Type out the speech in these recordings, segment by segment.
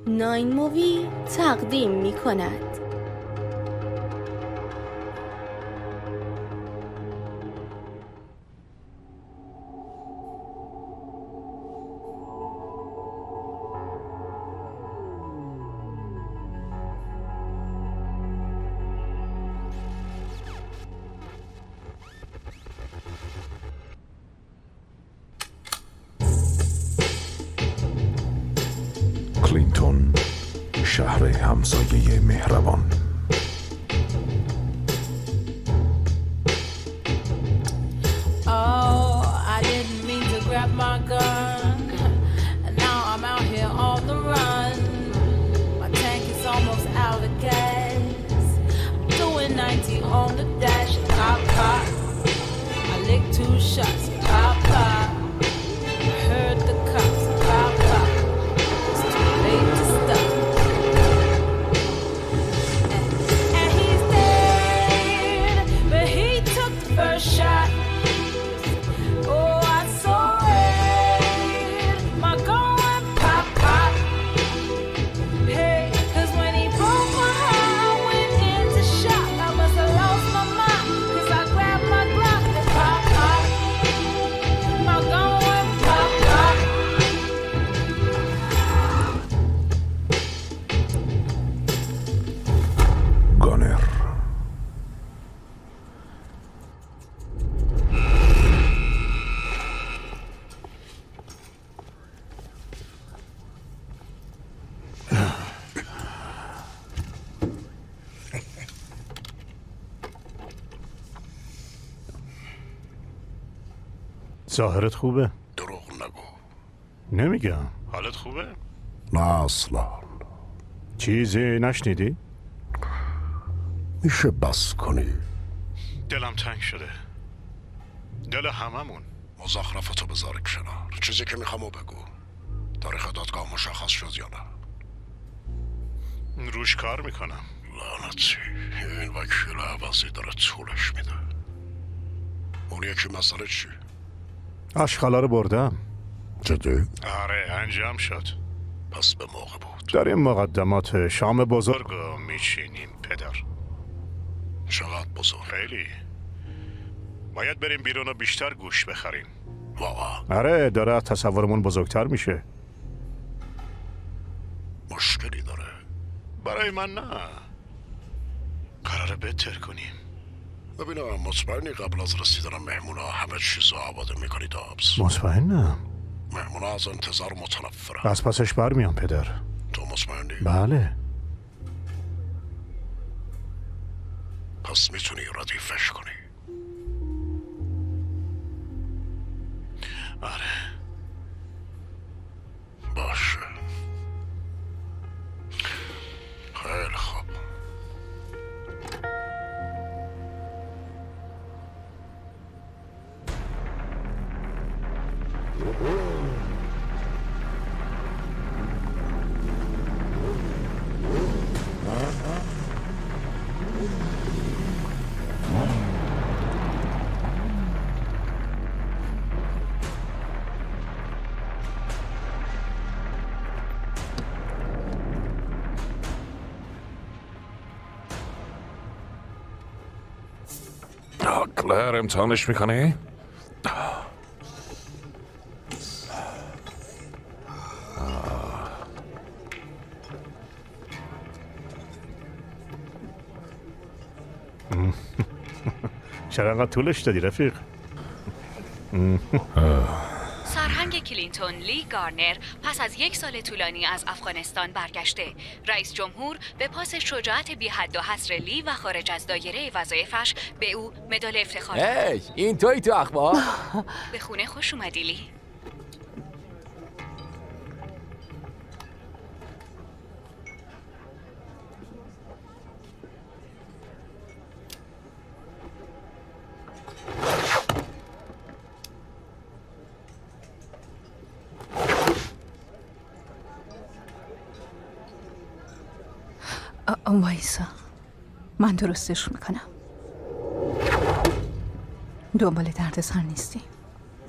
9 مووی تقدیم می کند. کلینتون، شهر همسایه مهربان. I didn't mean to grab my gun, and now I'm out here on the run. My tank is almost out of gas. I'm doing 90 on the dash. Pop, pop. I licked 2 shots. Pop, pop. I heard the cops. Pop, pop. It's too late to stop. And he's dead, but he took the first shot. Oh, I saw it. My gun went pop, pop. Hey, 'cause when he broke my heart, I went into shock. I must have lost my mind, 'cause I grabbed my Glock and pop, pop. My gun went pop, pop. گانر. ظاهرت خوبه؟ دروغ نگو. نمیگم. حالت خوبه؟ نه اصلا. چیزی نشنیدی؟ میشه بس کنی؟ دلم تنگ شده. دل هممون. مزخرفتو بذار کنار. چیزی که میخوامو بگو. تاریخ دادگاه مشخص شد یا نه؟ روش کار میکنم. لعنتی، این وکیل عوضی داره طولش میده. اون یکی مسئله چی؟ آشغالا رو بردم. جدی؟ آره انجام شد. پس به موقع بود. در این مقدمات شام بزرگ رو میچینیم پدر. چقدر بزرگ؟ خیلی. باید بریم بیرون و بیشتر گوش بخریم. واقعا؟ آره داره از تصورمون بزرگتر میشه. مشکلی داره؟ برای من نه. قراره بهتر کنیم. ببینم مطمئنی قبل از رسیدن مهمونا همه چیز رو آباده میکنی دابس؟ مطمئنم. مهمونا از انتظار متنفرن. از پسش برمیام پدر. تو مطمئنی؟ بله. پس میتونی ردیفش کنی. آره. باشه. خیلی خوب. کلر امتحانش میکنی؟ چرا انقدر طولش دادی رفیق؟ سرهنگ کلینتون لی گارنر پس از 1 سال طولانی از افغانستان برگشته. رئیس جمهور به پاس شجاعت بی حد و حصر لی و خارج از دایره وظایفش به او مدال افتخار داد. این تویی تو اخبار؟ به خونه خوش اومدی لی. وایسا، من درستش میکنم. دنبال درد سر نیستی.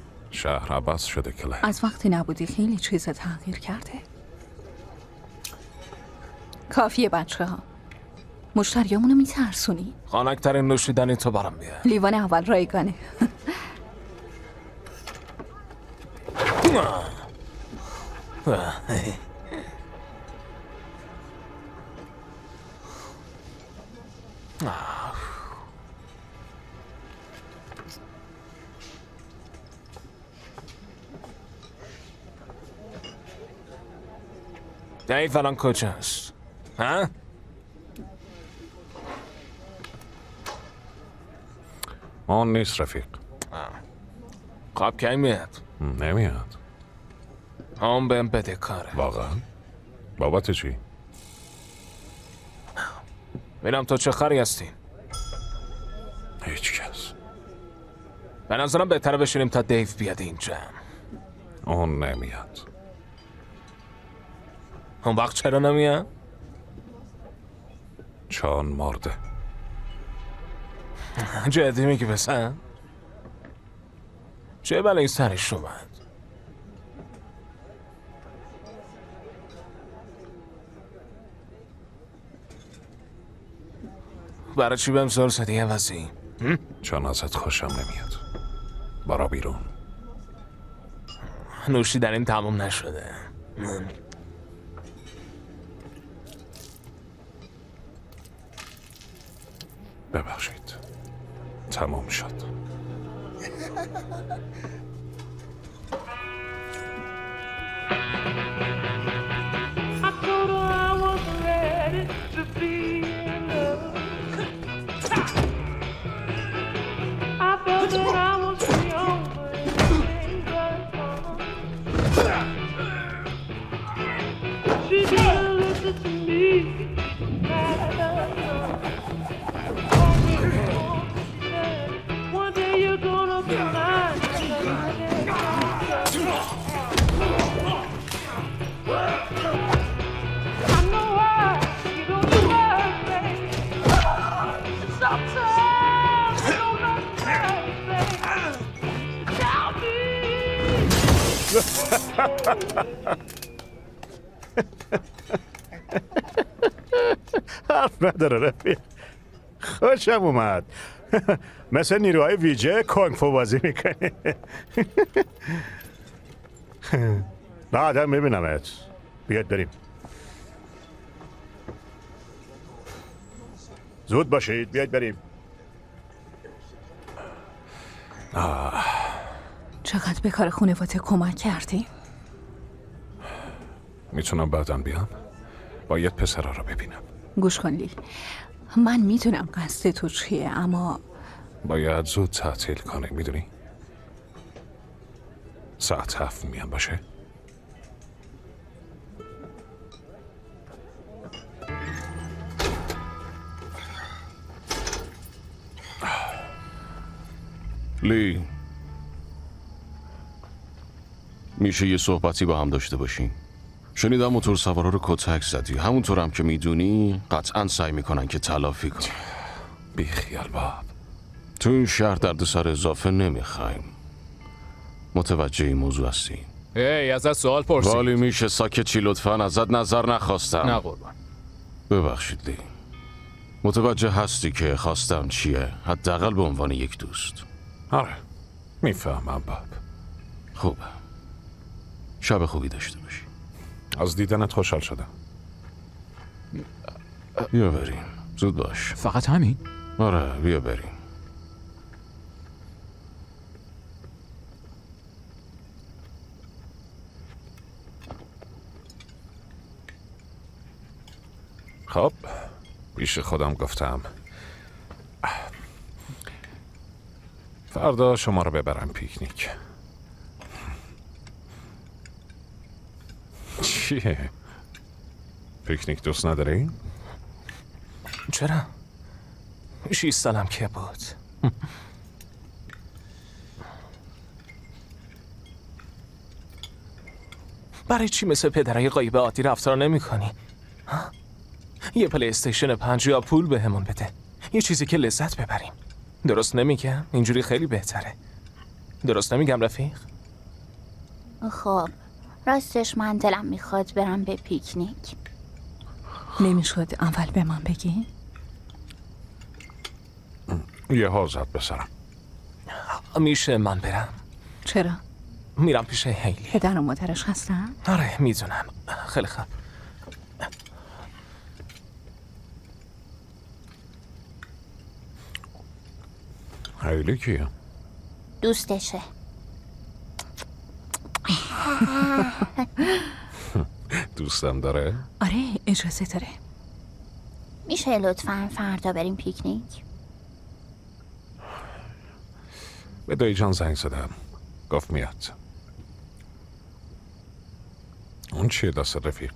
شهر عوض شده کلر. از وقتی نبودی خیلی چیزا تغییر کرده. کافیه بچه ها. مشتریامونو میترسونی. خانکترین نوشیدنی تو برام بیار. لیوان اول رایگانه. این فلان کجاست؟ ها؟ آن نیست رفیق. خواب کی میاد؟ نمیاد. هم بهم بده کاره. واقعا؟ بابت چی؟ ببینم تو چه خری هستی؟ هیچ کس. به نظرم بهتره بشینیم تا دیو بیاد اینجا. اون نمیاد. اون وقت چرا نمیاد؟ چون مرده. جدی میگی بسن؟ چه بلایی سرش اومد؟ برای چی بهم زور زدی عوضی؟ چون ازت خوشم نمیاد. برا بیرون. نوشیدنین تموم نشده. ببخشید. تموم شد. حرف نداره رفیق. خوشم اومد. مثل نیروهای ویژه کنگ فو بازی میکنه. نه آدم میبینمت. بیاد بریم. زود باشید بیاد بریم. چقدر به کار خانواده کمک کردیم. میتونم بعداً بیام؟ باید پسرها رو ببینم. گوش کن لی، من میدونم قصد تو چیه اما باید زود تعطیل کنه میدونی؟ ساعت 7 میان باشه؟ لی، میشه یه صحبتی با هم داشته باشیم؟ شنیدم موتور سوارا رو کتک زدی. همونطور هم که میدونی قطعا سعی میکنن که تلافی کنن. بی خیال باب. تو این شهر دردسر اضافه نمیخوایم. متوجه این موضوع هستی؟ ای ازت سوال پرسید. ولی میشه ساکت چی لطفاً؟ ازت نظر نخواستم. نه قربان. ببخشید لی. متوجه هستی که خواستم چیه؟ حداقل به عنوان یک دوست. آره میفهمم باب. خوبه. شب خوبی داشته باشی. از دیدنت خوشحال شدم. بیا بریم. زود باش. فقط همین؟ آره بیا بریم. خب پیش خودم گفتم فردا شما رو ببرم پیکنیک. چیه؟ پیکنیک دوست نداری؟ چرا؟ 6 سالم که بود. برای چی مثل پدرای غایب عادی رفتار نمی کنی؟ یه پلی استیشن 5 یا پول به همون بده. یه چیزی که لذت ببریم. درست نمیگم؟ اینجوری خیلی بهتره. درست نمیگم رفیق؟ خب راستش من دلم میخواد برم به پیکنیک. نمیشد اول به من بگی؟ یه حاضت بسرم. میشه من برم؟ چرا؟ میرم پیش هیلی. پدر و مادرش هستن؟ آره میدونم. خیلی خوب. هیلی کیه؟ دوستشه. دوستم داره؟ آره اجازه داره. میشه لطفاً فردا بریم پیکنیک؟ به دایی جان زنگ زدم، گفت میاد. اون چیه دست رفیق؟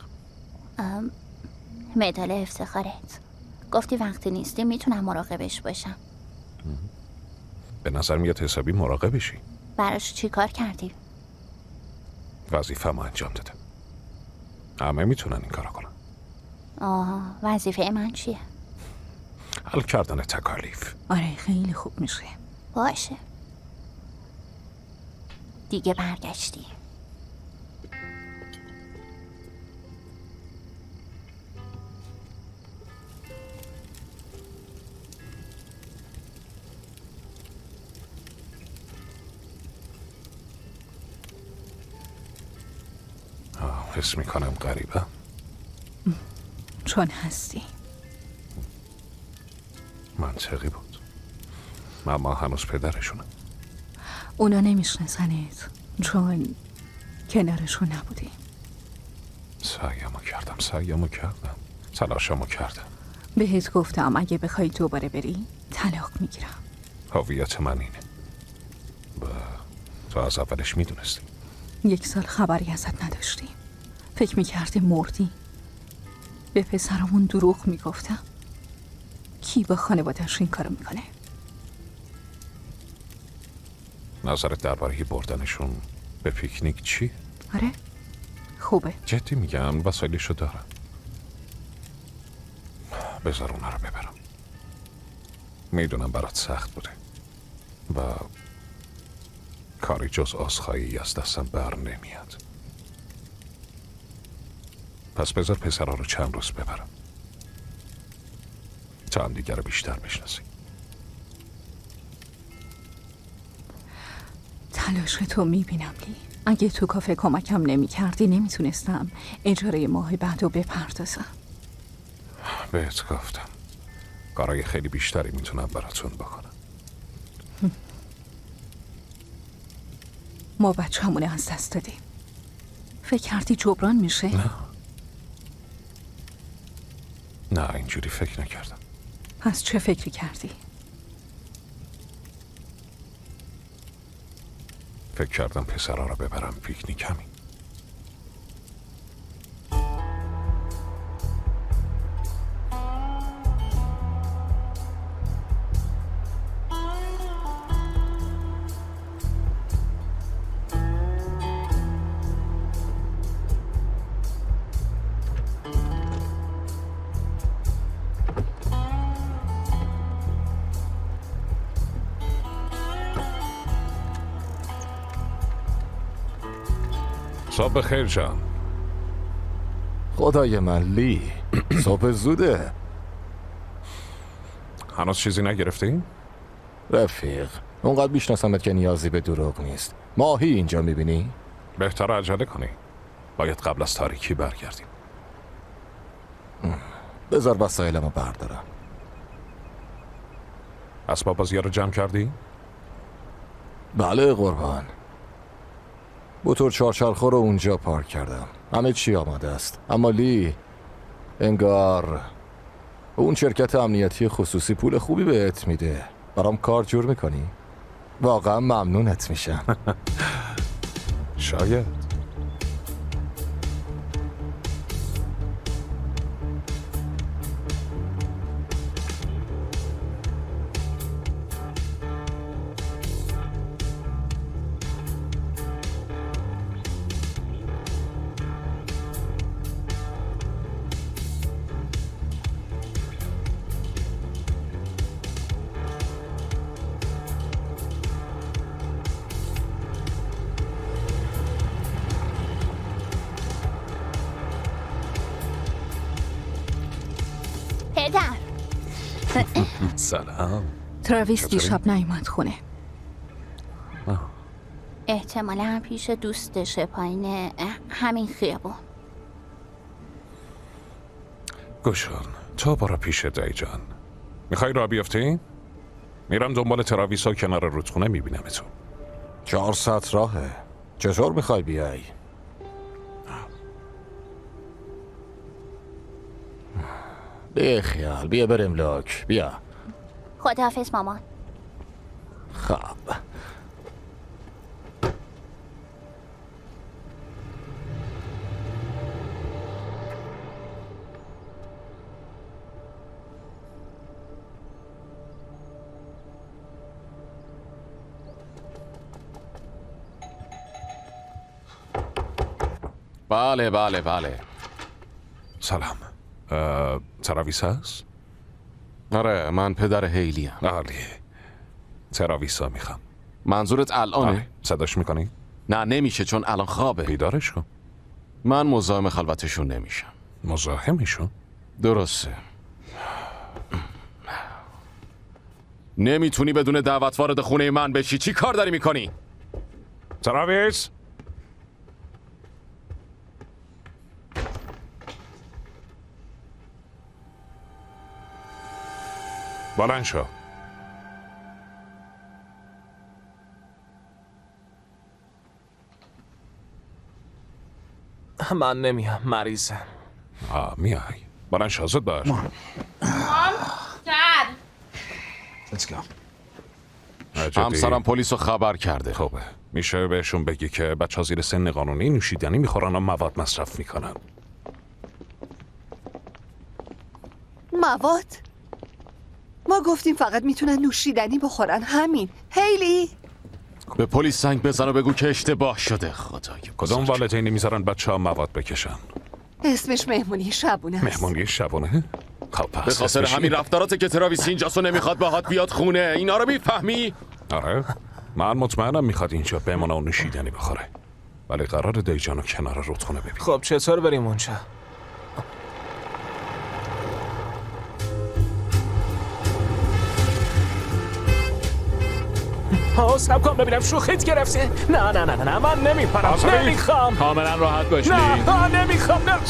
مدال افتخارت. گفتی وقتی نیستی میتونم مراقبش باشم. به نظر میاد حسابی مراقبشی. براش چی کار کردی؟ وظیفه ما انجام دادم. همه میتونن این کارو کنن. وظیفه من چیه؟ حل کردن تکالیف. آره خیلی خوب میشه. باشه. دیگه برگشتی. حس میکنم غریبه. چون هستی. منطقی بود. ماما هنوز پدرشونه. اونا نمیشناسنت چون کنارشون نبودی. سعیمو کردم. تلاشمو کردم. بهت گفتم اگه بخوای دوباره بری طلاق میگیرم. هویت من اینه. تو از اولش میدونستی. 1 سال خبری ازت نداشتیم. فکر میکردی مردی. به پسرمون دروغ میگفتم. کی با خانواده‌اش این کارو میکنه؟ نظرت درباره بردنشون به پیکنیک چی؟ آره خوبه. جدی میگم وسایلشو دارم. بذار اونا رو ببرم. میدونم برات سخت بوده و کاری جز عذرخواهی از دستم بر نمیاد. پس بذار پسرها رو چند روز ببرم تا هم دیگر رو بیشتر بشناسیم. تلاش تو میبینم لی. اگه تو کافه کمکم نمیکردی نمیتونستم اجاره ماه بعدو بپردازم. بهت گفتم کارهای خیلی بیشتری میتونم براتون بکنم. ما بچه‌مونه از دست دادیم. فکر کردی جبران میشه؟ نه اینجوری فکر نکردم. پس چه فکری کردی؟ فکر کردم پسرها رو ببرم پیکنیک همین. صبح خیر جان. خدای من لی صبح زوده. هنوز چیزی نگرفتیم؟ رفیق اونقدر بیشناسمت که نیازی به دروغ نیست. ماهی اینجا میبینی؟ بهتر عجله کنی. باید قبل از تاریکی برگردیم. بذار وسایلمو بردارم. اسباب بازی رو جمع کردی؟ بله قربان. موتور چهارچرخه رو اونجا پارک کردم. همه چی آماده است. اما لی انگار اون شرکت امنیتی خصوصی پول خوبی بهت میده. برام کار جور میکنی؟ واقعا ممنونت میشم. شاید. پدر. سلام. تراویس دیشب نیومد خونه. احتمالا پیش دوستشه پایین همین خیابون. گوشون تو برو پیش دایی جان. میخوای راه بیافتی؟ میرم دنبال تراویسا کنار رودخونه میبینم تو. 4 ساعت راهه. چطور میخوای بیای؟ بیا خیال، بیا بریم لاک، بیا. خداحافظ مامان. خب بله. سلام. تراویس هست؟ آره من پدر هیلیم. عالیه. تراویسا میخوام. منظورت الانه؟ صداش میکنی؟ نه نمیشه چون الان خوابه. بیدارش کن. من مزاحم خلوتشون نمیشم. مزاحمشون؟ درسته. نمیتونی بدون دعوت وارد خونه من بشی. چی کار داری میکنی؟ تراویس؟ بلند شو. من نمیام، مریضم. میای. بلند شو، زود باش. همسرم پلیس رو خبر کرده. خوبه. میشه بهشون بگی که بچه‌ها زیر سن قانونی نوشیدنی میخورن و مواد مصرف میکنن. مواد؟ ما گفتیم فقط میتونن نوشیدنی بخورن، همین. هیلی به پلیس زنگ بزن و بگو که اشتباه شده. خدای کدوم والدینی میذارن بچه‌ها مواد بکشن؟ اسمش مهمونی شبونه است. مهمونی شبونه؟ خب پس به خاطر همین رفتاراته که تراویس اینجاست و نمیخواد باهات بیاد خونه. اینا رو میفهمی؟ آره من مطمئنم میخواد اینجا بمونه و نوشیدنی بخوره، ولی قرار دیجانو کنار رودخونه ببین. خب چطور بریم اونجا؟ سب کن ببینم شوخیت گرفته. نه من نمیپرم. نمیخوام. کاملا راحت باشی. نه نمیخوام. نه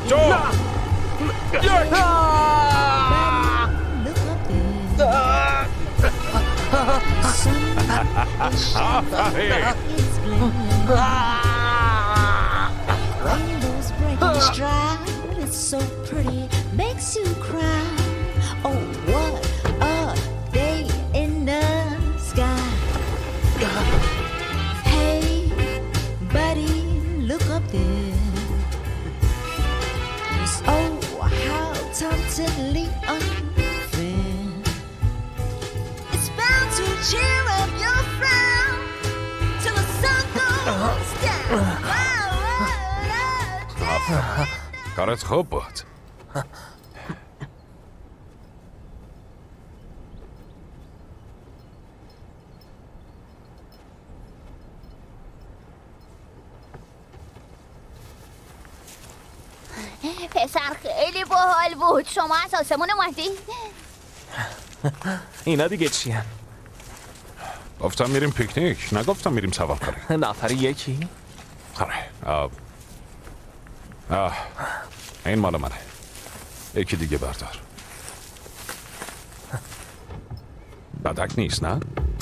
totally unfair. It's bound to cheer up your frown till the sun goes down. کارت خوب بود. پسر خیلی باحال بود. شما از آسمون اومدی؟ اینا دیگه چی هم؟ گفتم میریم پیکنیک، نگفتم میریم سوارکاری. نفری یکی؟ آره. این مال منه. یکی دیگه بردار. بدک نیست نه؟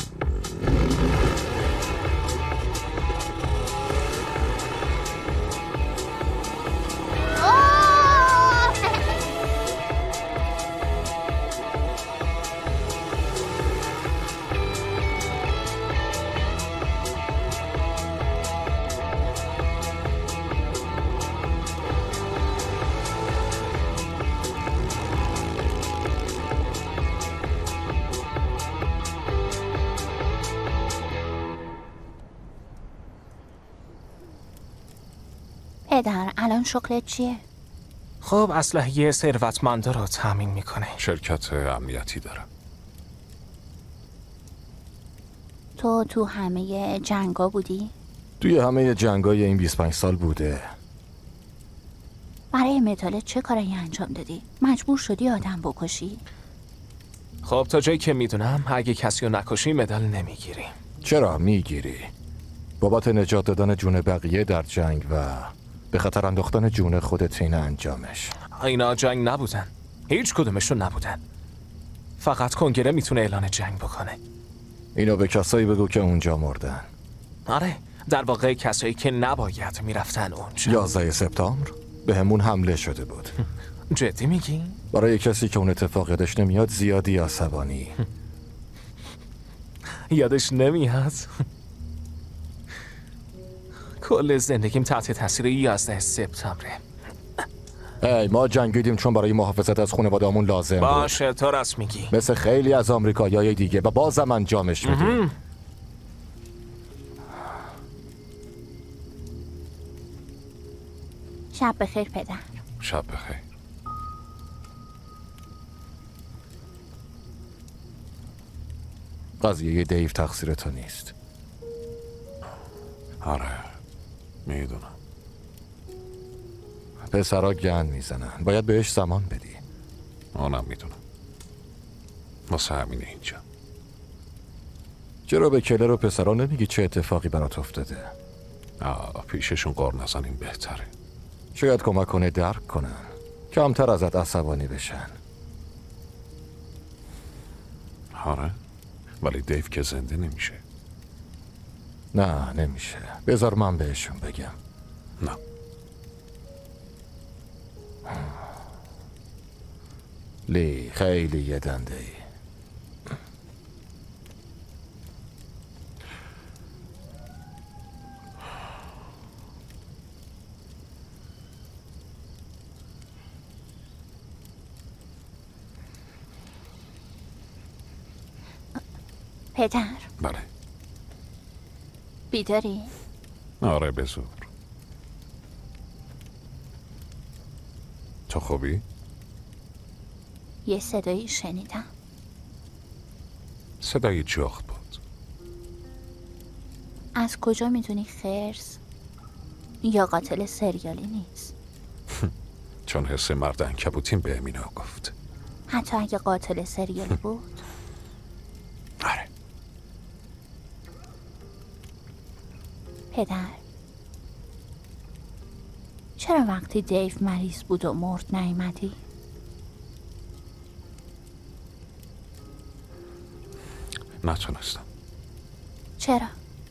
پدر الان شغلت چیه؟ خب اسلحه ثروتمندا رو تامین میکنه. شرکت امنیتی داره. تو همه جنگا بودی؟ توی همه جنگای این 25 سال بوده. برای مدال چه کارایی انجام دادی؟ مجبور شدی آدم بکشی؟ خب تا جایی که میدونم اگه کسی رو نکشی مدال نمیگیری. چرا میگیری؟ بابت نجات دادن جون بقیه در جنگ و به خطر انداختن جون خودت این انجامش. اینا جنگ نبودن، هیچ کدومشون نبودن. فقط کنگره میتونه اعلان جنگ بکنه. اینو به کسایی بگو که اونجا مردن. آره، در واقع کسایی که نباید میرفتن اونجا. 11 سپتامبر به همون حمله شده بود. جدی میگی؟ برای کسی که اون اتفاق یادش نمیاد زیادی عصبانی. یادش نمیاد؟ کل زندگیم تحت تاثیر 11 سپتامبره. ای ما جنگیدیم چون برای محافظت از خانواده‌مون لازم بود. باشه تو راست میگی. مثل خیلی از آمریکایی‌های دیگه و بازم انجامش میدیم. شب بخیر پدر. شب بخیر. قضیه دیو تقصیر تو نیست. آره میدونم. پسرها گند میزنن، باید بهش زمان بدی. اونم میدونم، واسه همینه اینجا. چرا به کلر و پسرها نمیگی چه اتفاقی برات افتاده؟ پیششون قر نزنیم بهتره. شاید کمک کنه درک کنن، کمتر ازت عصبانی بشن. آره ولی دیو که زنده نمیشه. نه نمیشه، بذار من بهشون بگم. نه لی خیلی یه دنده ای. پدر بله. بیداری؟ آره به زور. تو خوبی؟ یه صدایی شنیدم. صدای جغد بود. از کجا میدونی خرس یا قاتل سریالی نیست؟ چون حس مرد عنکبوتیم به امینا گفت. حتی اگه قاتل سریالی بود؟ آره. پدر چرا وقتی دیو مریض بود و مرد نیومدی؟ نتونستم. چرا؟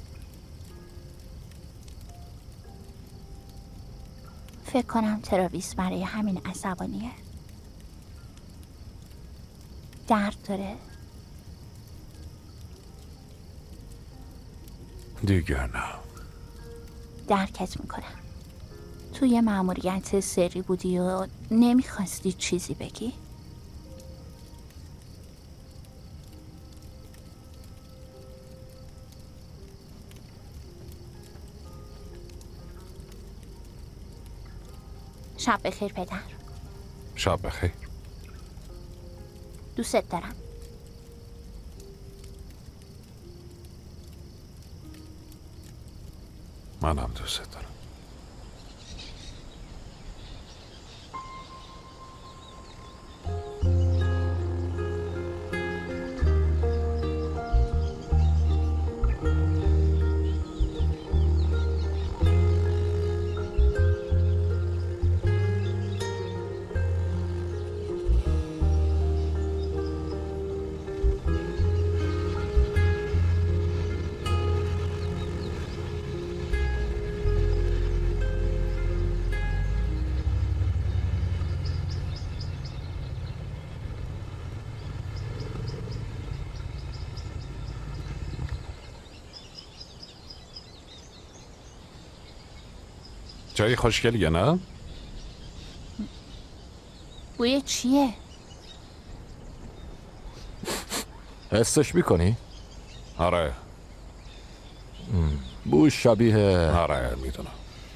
فکر کنم تراویس برای همین عصبانیه. درد داره؟ دیگر نه. درکت میکنم. توی مأموریت سری بودی و نمیخواستی چیزی بگی؟ شب بخیر پدر. شب بخیر. دوست دارم. منم دوست دارم. جای خوشگلیه نه؟ بوی چیه؟ حسش میکنی؟ آره. بوی شبیه. آره میدونم.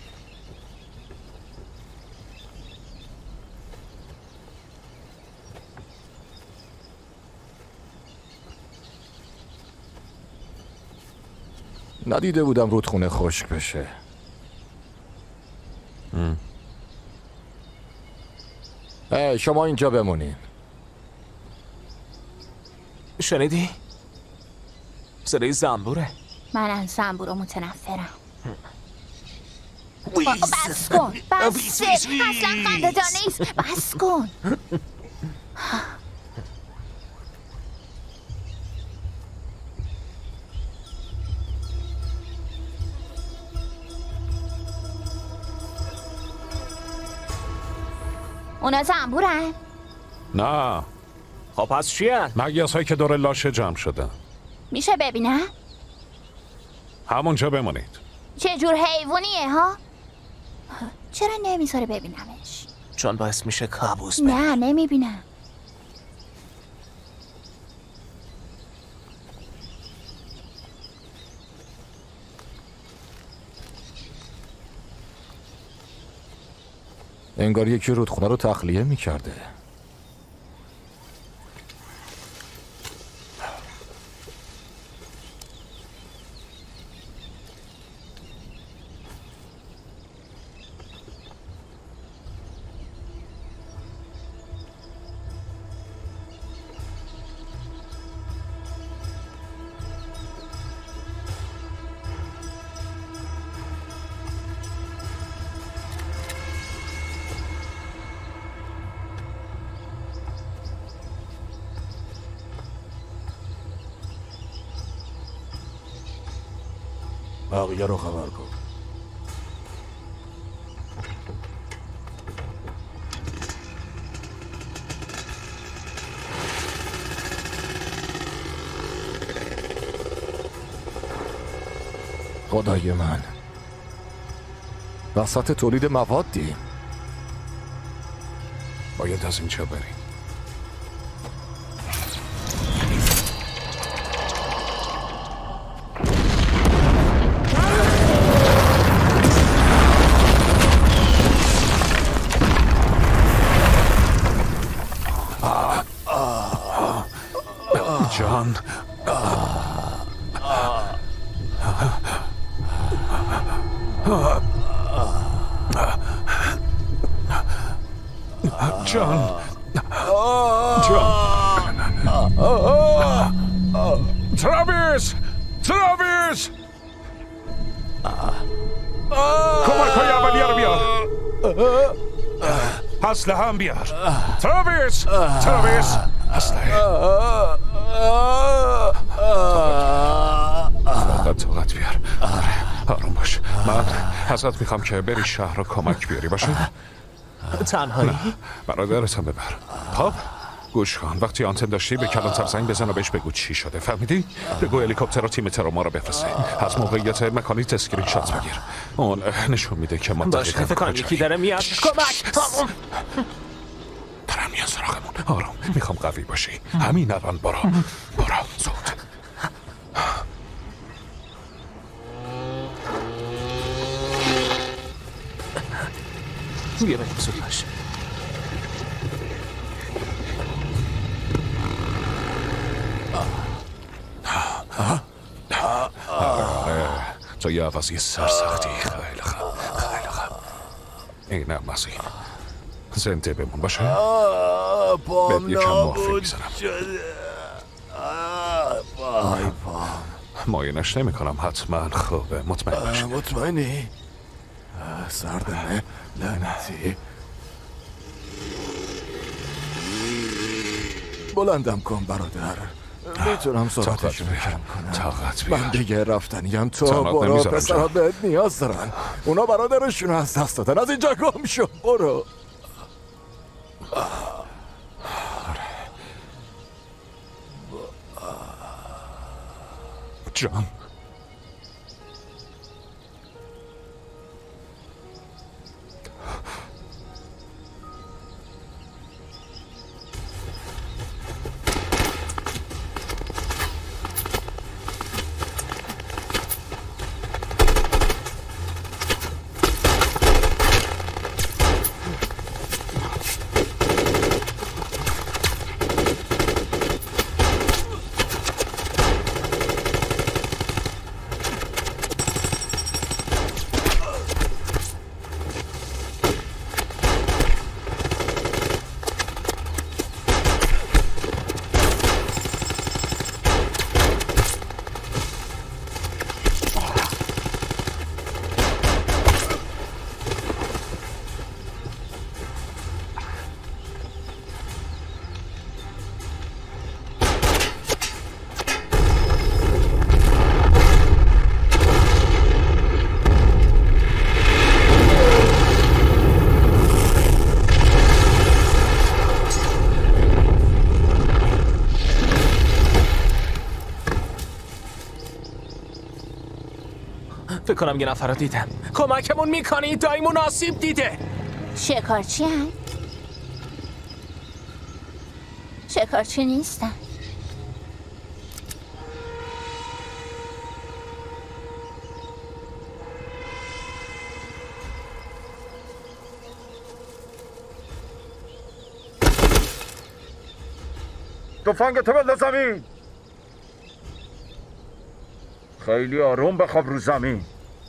ندیده بودم رودخونه خشک بشه. شما اینجا بمونین. شنیدی؟ صدای زنبوره. من از زنبورا متنفرم. بس کن. بس اصلا خنده دار نیست. بس کن. اونا زنبورن؟ نه. خب پس چیه؟ مگس هایی که دور لاشه جمع شدن. میشه ببینم؟ همونجا بمونید. چه جور حیوانیه ها؟ چرا نمیذاره ببینمش؟ چون باعث میشه کابوس ببینم. نه نمیبینم. انگار یکی رودخونه رو تخلیه میکرده. بقیه رو خبر کن. خدای من، وسط تولید موادی. باید از اینجا بریم. جان جان تراویس تراویس کمک های اولیه رو بیار. اسلحه هم بیار. تراویس تراویس اسلحه. طاقت بیار. آروم باش. من ازت میخوام که بری شهر رو کمک بیاری باشه. تنهایی؟ نه برادرت هم ببر. خب گوش کن، وقتی آنتن داشتی به کلانتر زنگ بزن و بهش بگو چی شده، فهمیدی؟ بگو هلیکوپتر و تیم تروما رو بفرسته. از موقعیت مکانی اسکرین شات بگیر. اون نشون میده که ما دقیقاً فکر کنم یکی داره میاد. کمک! دارم میاد سراغمون. آروم، میخوام قوی باشی. همین الان برو زود. بیا بریم زود باش. تو یه عوضی سرسختی. خیلی خوب خیلی خوب. اینم مسیح زنده بمون باشه. بهت یکم مافی میزنم. ماینش نمی کنم حتما. خوبه مطمئن باشه. مطمئنی؟ سردمه لعنتی. بلندم کن برادر. میتونم سرعتش رو کم کنم. طاقت بیار. من دیگه رفتنیم. تو برو، پسرها بهت نیاز دارن. اونا برادرشون رو از دست دادن. از اینجا گم شو. برو. جان کنم یه نفر رو دیدم. کمکمون میکنید؟ دایمون آسیب دیده. شکارچی هم؟ شکارچی نیستن. تفنگتو بنداز زمین. خیلی آروم بخواب رو زمین.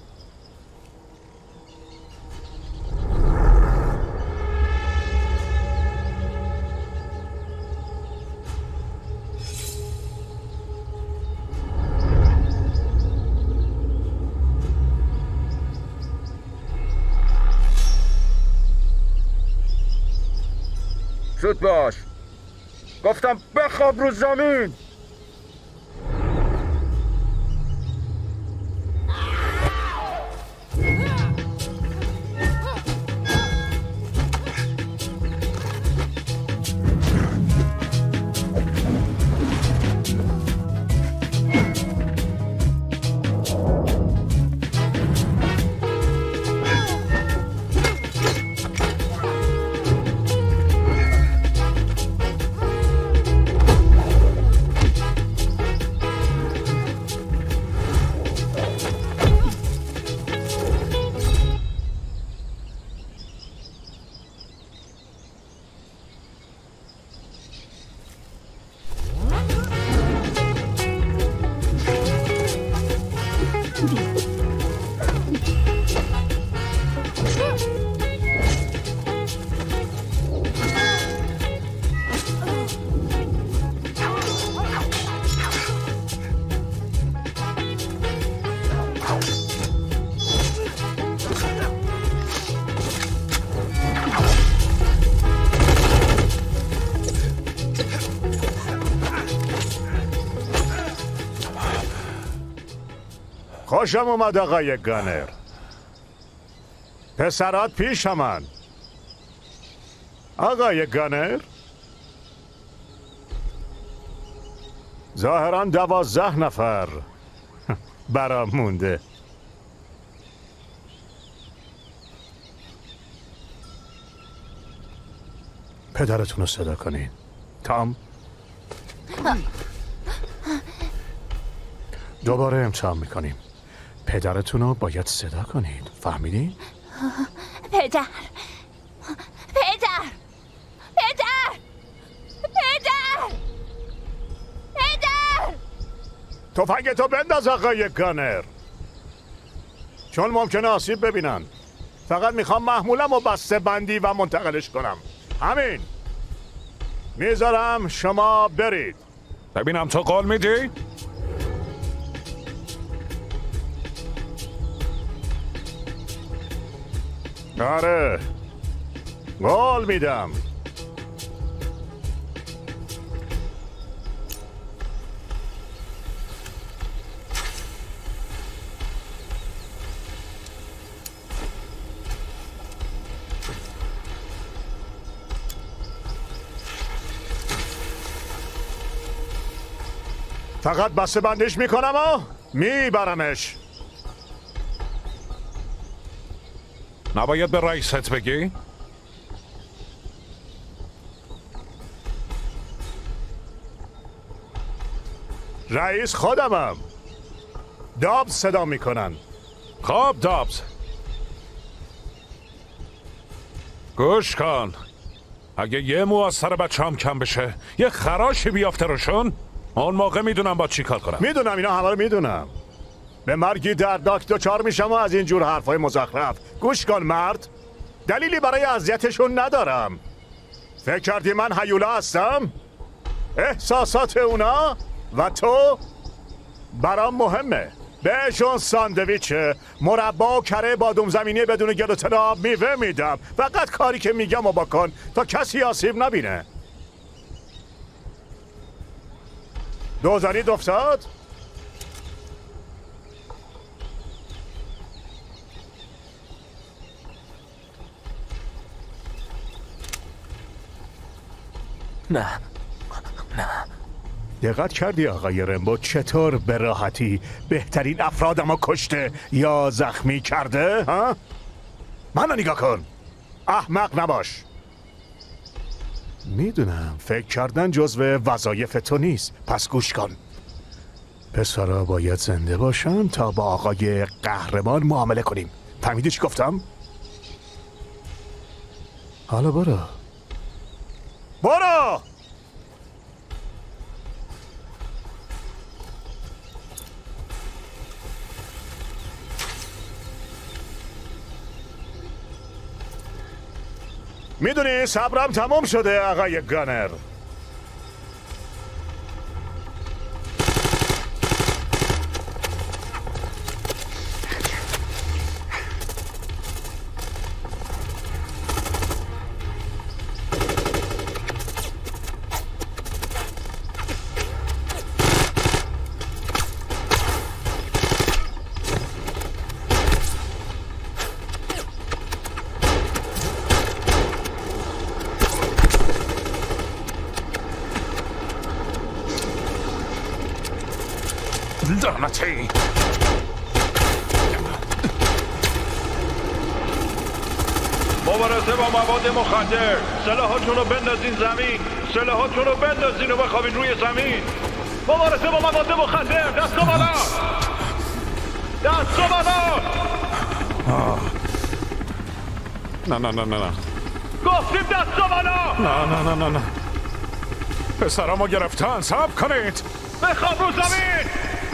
زود باش. گفتم بخواب رو زمین. خوشم اومد آقای گانر. پسرات پیش من. آقای گانر ظاهراً 12 نفر برام مونده. پدرتون رو صدا کنین. تام دوباره امتحان میکنیم. پدرتون رو باید صدا کنید. فهمیدین؟ پدر پدر پدر پدر پدر تفنگتو بنداز آقای گانر، چون ممکنه آسیب ببینن. فقط میخوام محمولم و بسته بندی و منتقلش کنم. همین. میذارم شما برید. ببینم تو قول میدی؟ آره قول میدم. فقط بسته بندیش میکنم و میبرمش. نباید به رئیست بگی؟ رئیس خودمم. دابز صدا میکنن. خب دابز گوش کن. اگه یه مو از سر بچه‌ام کم بشه، یه خراشی بیافته روشون، اون موقع میدونم با چی کار کنم. میدونم اینا همه رو میدونم. به مرگی دردناک دچار میشم و از این جور حرفای مزخرف. گوش کن مرد، دلیلی برای اذیتشون ندارم. فکر کردی من هیولا هستم؟ احساسات اونا و تو برام مهمه. بهشون ساندویچ مربا و کره بادوم زمینی بدون گلوتن آب میوه میدم. فقط کاری که میگم و بکن تا کسی آسیب نبینه. دوزاری افتاد؟ نه نه دقت کردی آقای رمبو چطور به راحتی بهترین افرادمو کشته یا زخمی کرده؟ ها؟ منو نگاه کن، احمق نباش. میدونم فکر کردن جزو وظایف تو نیست، پس گوش کن. پسرا باید زنده باشن تا با آقای قهرمان معامله کنیم. فهمیدی چی گفتم؟ حالا برو. میدونی صبرم تمام شده آقای گانر. لعنتی. مبارزه با مواد مخدر. سلاحاتون رو بندازین زمین. سلاحاتون رو بندازین و بخوابین روی زمین. مبارزه با مواد مخدر. دست و بالا. دست و بالا. نه نه نه نه نه. گفتیم دست و بالا. نه نه نه نه نه. پسرامو گرفتن. صبر کنید. بخواب رو زمین.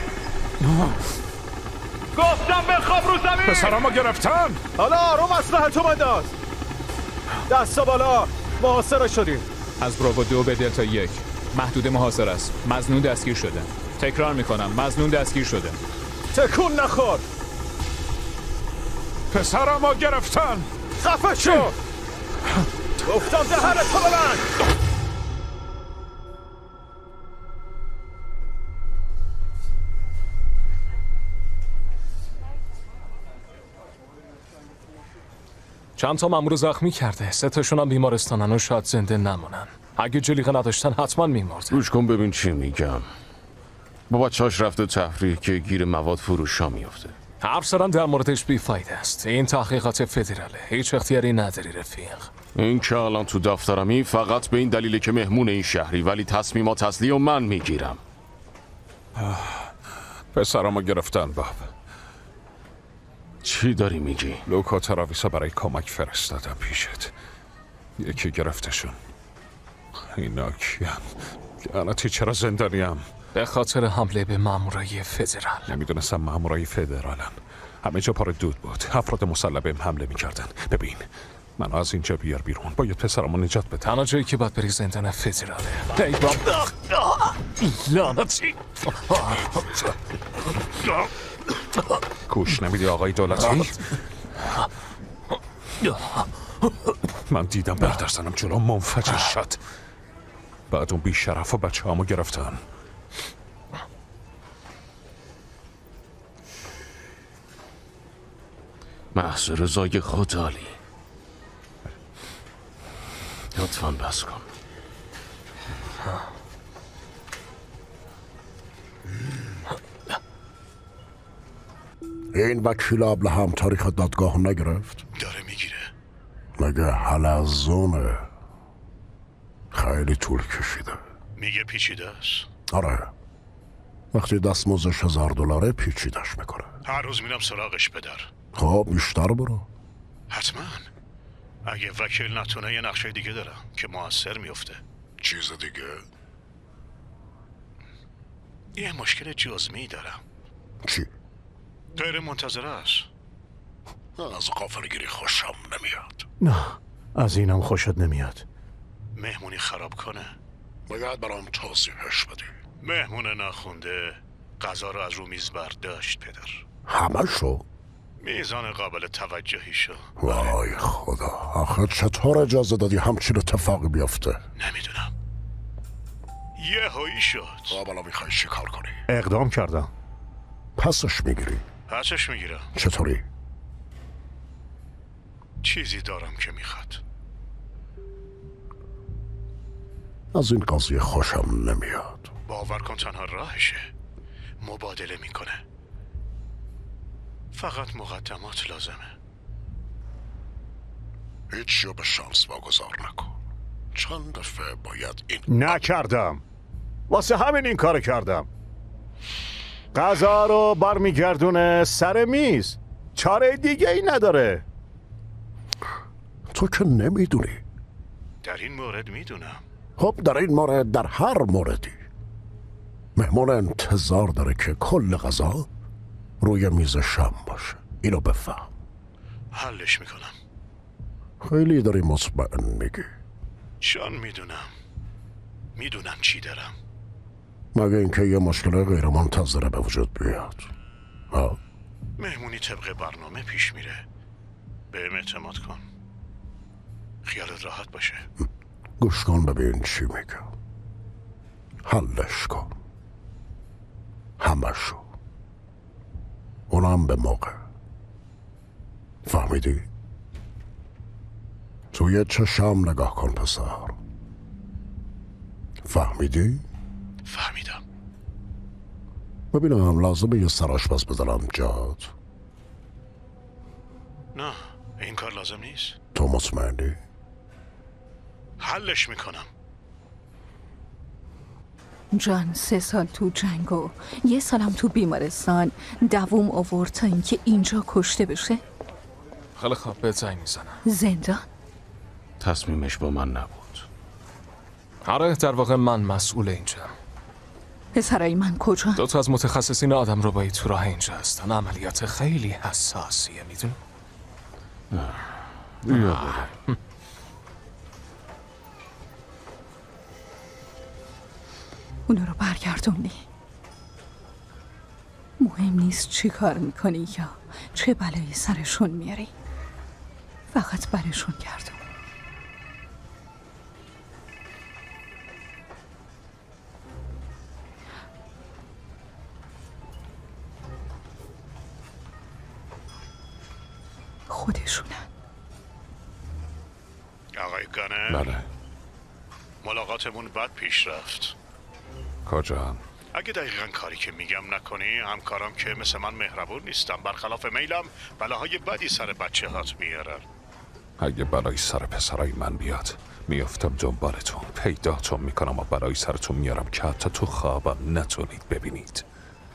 گفتم بخواب رو زمین. پسرامو گرفتن. حالا آروم اسلحتو بنداز. دستا بالا. محاصره شدیم. از براوو 2 به دلتا 1 محدود محاصره است. مظنون دستگیر شده. تکرار میکنم مظنون دستگیر شده. تکون نخور. پسرامو گرفتن. خفه شو. گفتم دهنتو ببند. چند تا مامور زخمی کرده. 3 تاشون هم بیمارستانن و شاید زنده نمونن. اگه جلیقه نداشتن حتما میمردن. گوش کن ببین چی میگم. با بچه‌اش رفته تفریح که گیر مواد فروشا میفته. حرف زدن در موردش بیفایده است. این تحقیقات فدراله. هیچ اختیاری نداری رفیق. این که الان تو دفترمی فقط به این دلیله که مهمون این شهری، ولی تصمیمات اصلی و من میگیرم. پسرامو گرفتن باب. چی داری میگی؟ لوکا تراویسا برای کمک فرستادم پیشت. یکی گرفتشون. اینا کیان؟ لعنتی چرا زندانیم؟ به خاطر حمله به مامورای فدرال. نمیدونستم مامورای فدرالن. همه جا پر دود بود. افراد مسلح بهم حمله میکردن. ببین منو از اینجا بیار بیرون. باید پسرمو نجات بده. تنها جایی که باید بری زندان فدراله. ای بابا لعنتی. گوش نمیدی آقای دولتی؟ من دیدم بردرزنم جلو منفجر شد. بعد اون بیشرف و بچه همو گرفتن. محض رضای خدالی. لطفاً بس کن. این وکیل ابله تاریخ دادگاه نگرفت؟ داره میگیره. مگه حلزونه؟ خیلی طول کشیده. میگه پیچیده است. آره، وقتی دستمزدش $1000 پیچیدش میکنه. هر روز میرم سراغش پدر. خب بیشتر برو. حتما. اگه وکیل نتونه یه نقشه دیگه دارم که موثر میفته. چیز دیگه؟ یه مشکل جزمی دارم. چی؟ غیر منتظره است. از غافلگیری خوشم نمیاد. نه، از اینم خوشت نمیاد. مهمونی خراب کنه. باید برام توضیحش بدی. مهمون نخونده غذا رو از رو میز برداشت پدر. همه شو؟ میزان قابل توجهی شو. وای خدا، آخه چطور اجازه دادی همچین اتفاقی بیفته؟ نمیدونم، یه هایی شد. خب الان میخوای شکار کنی؟ اقدام کردم. پسش میگیری؟ پسش میگیرم. چطوری؟ چیزی دارم که میخواد. از این قضیه خوشم نمیاد. باور کن تنها راهشه. مبادله میکنه. فقط مقدمات لازمه. هیچ به شانس واگذار نکن. چند دفعه باید این نکردم. واسه همین این کار کردم. غذا رو برمیگردونه سر میز. چاره دیگه ای نداره. تو که نمیدونی. در این مورد میدونم. خب در این مورد، در هر موردی، مهمون انتظار داره که کل غذا روی میز شام باشه. اینو بفهم. حلش میکنم. خیلی داری مطمئن میگی. چون میدونم چی دارم. مگه اینکه یه مشکل غیر منتظره به وجود بیاد. مهمونی طبق برنامه پیش میره. بهم اعتماد کن. خیالت راحت باشه. گوش کن ببین چی میگم. حلش کن. همشو. اونم به موقع. فهمیدی؟ توی چشم نگاه کن پسر. فهمیدی؟ فهمیدم. ببینم لازمه یه سرآشپز بذارم جات. نه این کار لازم نیست. تو مطمئنی؟ حلش میکنم. جان 3 سال تو جنگ و 1 سالم تو بیمارستان دووم آورد تا اینکه اینجا کشته بشه. خیلی خوب بهت زنگ میزنم. زندان؟ تصمیمش با من نبود. آره در واقع من مسئول اینجا. پسرای من کجا؟ 2 تا از متخصصین آدم ربایی تو راه اینجا هستن. عملیات خیلی حساسیه میدونی؟ بیا بره. اونا رو برگردونی. مهم نیست چی کار میکنی یا چه بلایی سرشون میاری. فقط برشون گردون. خودشونن. آقای گانر. بله. ملاقاتمون بد پیش رفت. کجا؟ اگه دقیقا کاری که میگم نکنی، همکارم که مثل من مهربون نیستم. برخلاف میلم بلاهای بدی سر بچه هات میارن. اگه بلایی سر پسرای من بیاد میافتم دنبالتون، پیداتون میکنم و بلایی سرتون میارم که حتی تو خوابم نتونید ببینید.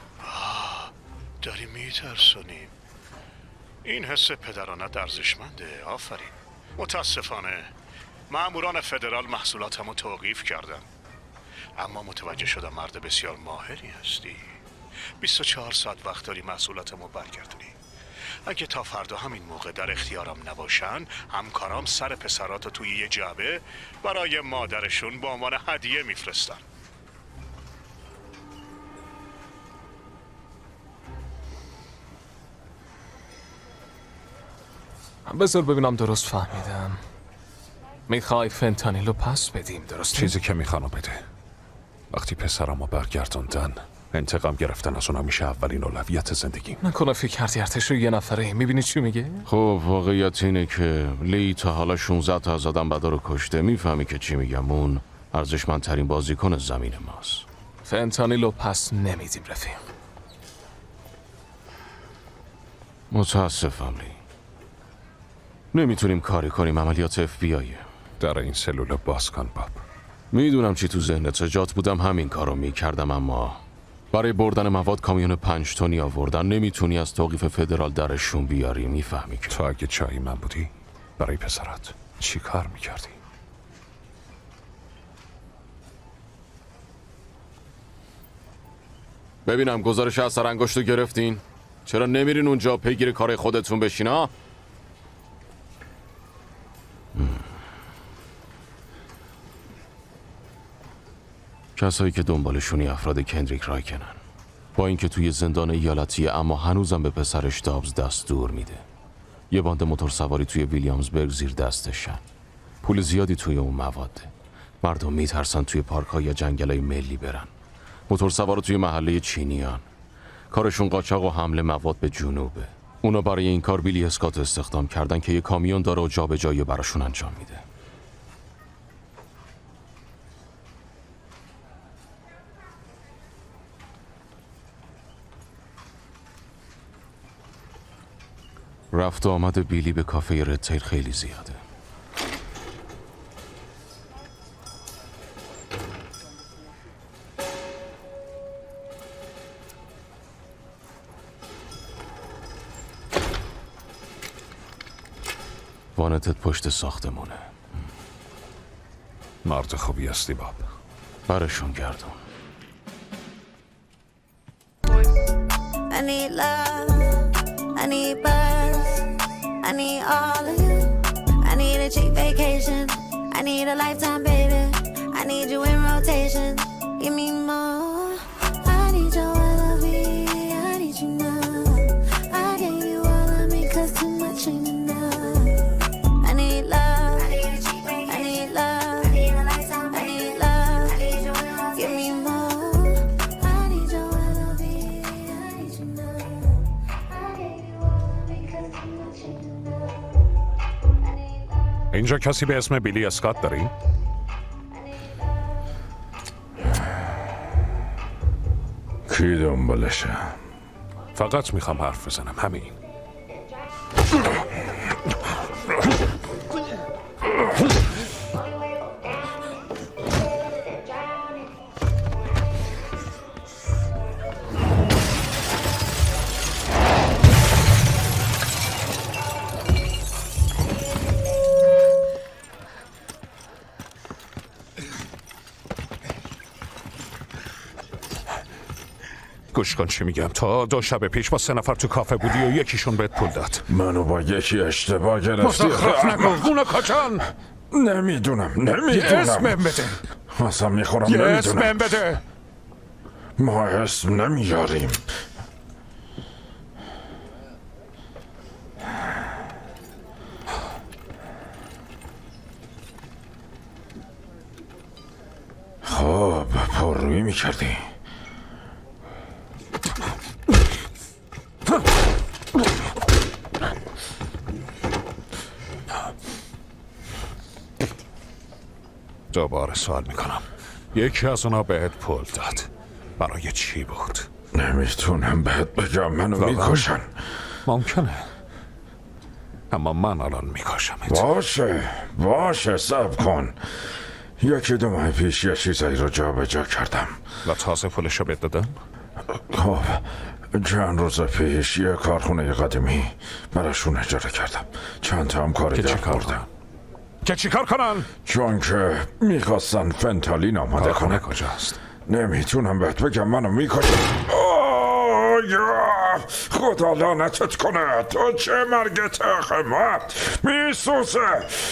داری میترسونیم. این حس پدرانه ارزشمنده. آفرین. متاسفانه مأموران فدرال محصولاتمو توقیف کردن، اما متوجه شدم مرد بسیار ماهری هستی. 24 ساعت وقت داری محصولاتمو برگردونی. اگه تا فردا همین موقع در اختیارم نباشن، همکارام سر پسراتو توی یه جعبه برای مادرشون به عنوان هدیه میفرستن. بذار ببینم درست فهمیدم. میخوای فنتانیلو پس بدیم درست؟ چیزی که میخوانو بده. وقتی پسرمو برگردوندن انتقام گرفتن از اونا میشه اولین اولویت زندگی. نکنه فکر کردی ارتش یه نفره. میبینی چی میگه؟ خب واقعیت اینه که لی تا حالا 16 تا از آدم بدا رو کشته. میفهمی که چی میگم؟ اون ارزشمندترین بازیکن زمین ماست. فنتانیلو پس نمیدیم رفیق. متاسفم لی. نمیتونیم کاری کنیم. عملیات FBI. در این سلول باز کن باب. میدونم چی تو ذهنت. جات بودم همین کارو میکردم، اما برای بردن مواد کامیون 5 تنی آوردن. نمیتونی از توقیف فدرال درشون بیاری. میفهمی که تو اگه جایی من بودی برای پسرت چی کار میکردی؟ ببینم گزارش از سرانگشتو گرفتین؟ چرا نمیرین اونجا پیگیر کار خودتون بشین ها؟ کسایی که دنبالشونی افراد کندریک رایکنن. با اینکه توی زندان ایالتیه اما هنوزم به پسرش دابز دستور میده. یه باند موتورسواری توی ویلیامزبرگ زیر دستشن. پول زیادی توی اون مواده. مردم میترسن توی پارک‌ها یا جنگلای ملی برن. موتورسوارا توی محله چینیان. کارشون قاچاق و حمل مواد به جنوبه. اونا برای این کار بیلی اسکات استخدام کردن که یه کامیون داره و جابجایی براشون انجام میده. رفت و آمد بیلی به کافه رتیل خیلی زیاده. وانتت پشت ساختمونه. مرد خوبی هستی باب. برشون گردون. I need love, I need buzz, I need all of you. I need a cheap vacation, I need a lifetime, baby. I need you in rotation, give me more. I need your love, I need you now. I gave you all of me 'cause too much ain't enough. I need love, I need a cheap vacation, I need love, I need a lifetime, I need love, I need you in rotation, give me more. I need your love, I need you now. I gave you all of me 'cause too much ain't enough. اینجا کسی به اسم بیلی اسکات داری؟ کی دنبالشه؟ فقط میخوام حرف بزنم، همین. گوش کن چی میگم. تا 2 شب پیش با 3 نفر تو کافه بودی و یکیشون بهت پول داد. منو با یکی اشتباه گرفتی. مزخرف نگو گونه کاچان. نمیدونم یه اسم بده. اصلا میخورم یه نمیدونم. اسم بده. ما اسم نمیاریم. خب پررویی میکردی. دوباره سوال میکنم، یکی از اونا بهت پول داد، برای چی بود؟ نمیتونم بهت بگم، منو میکشن. ممکنه، اما من الان میکشمت. باشه صبر کن. 1-2 ماه پیش یه چیزایی رو جا به جا کردم. و تازه پولشو بهت دادن؟ خب چند روز پیش یه کارخونه قدیمی براشون اجاره کردم. چند تا هم کاری در بردم. که چی کار کنن؟ چون که میخواستن فنتالین آماده کنه. کجاست؟ نمیتونم بهت بگم، منو میکشن. خدا لعنتت کنه. تو چه مرگ تقمت میسوزه.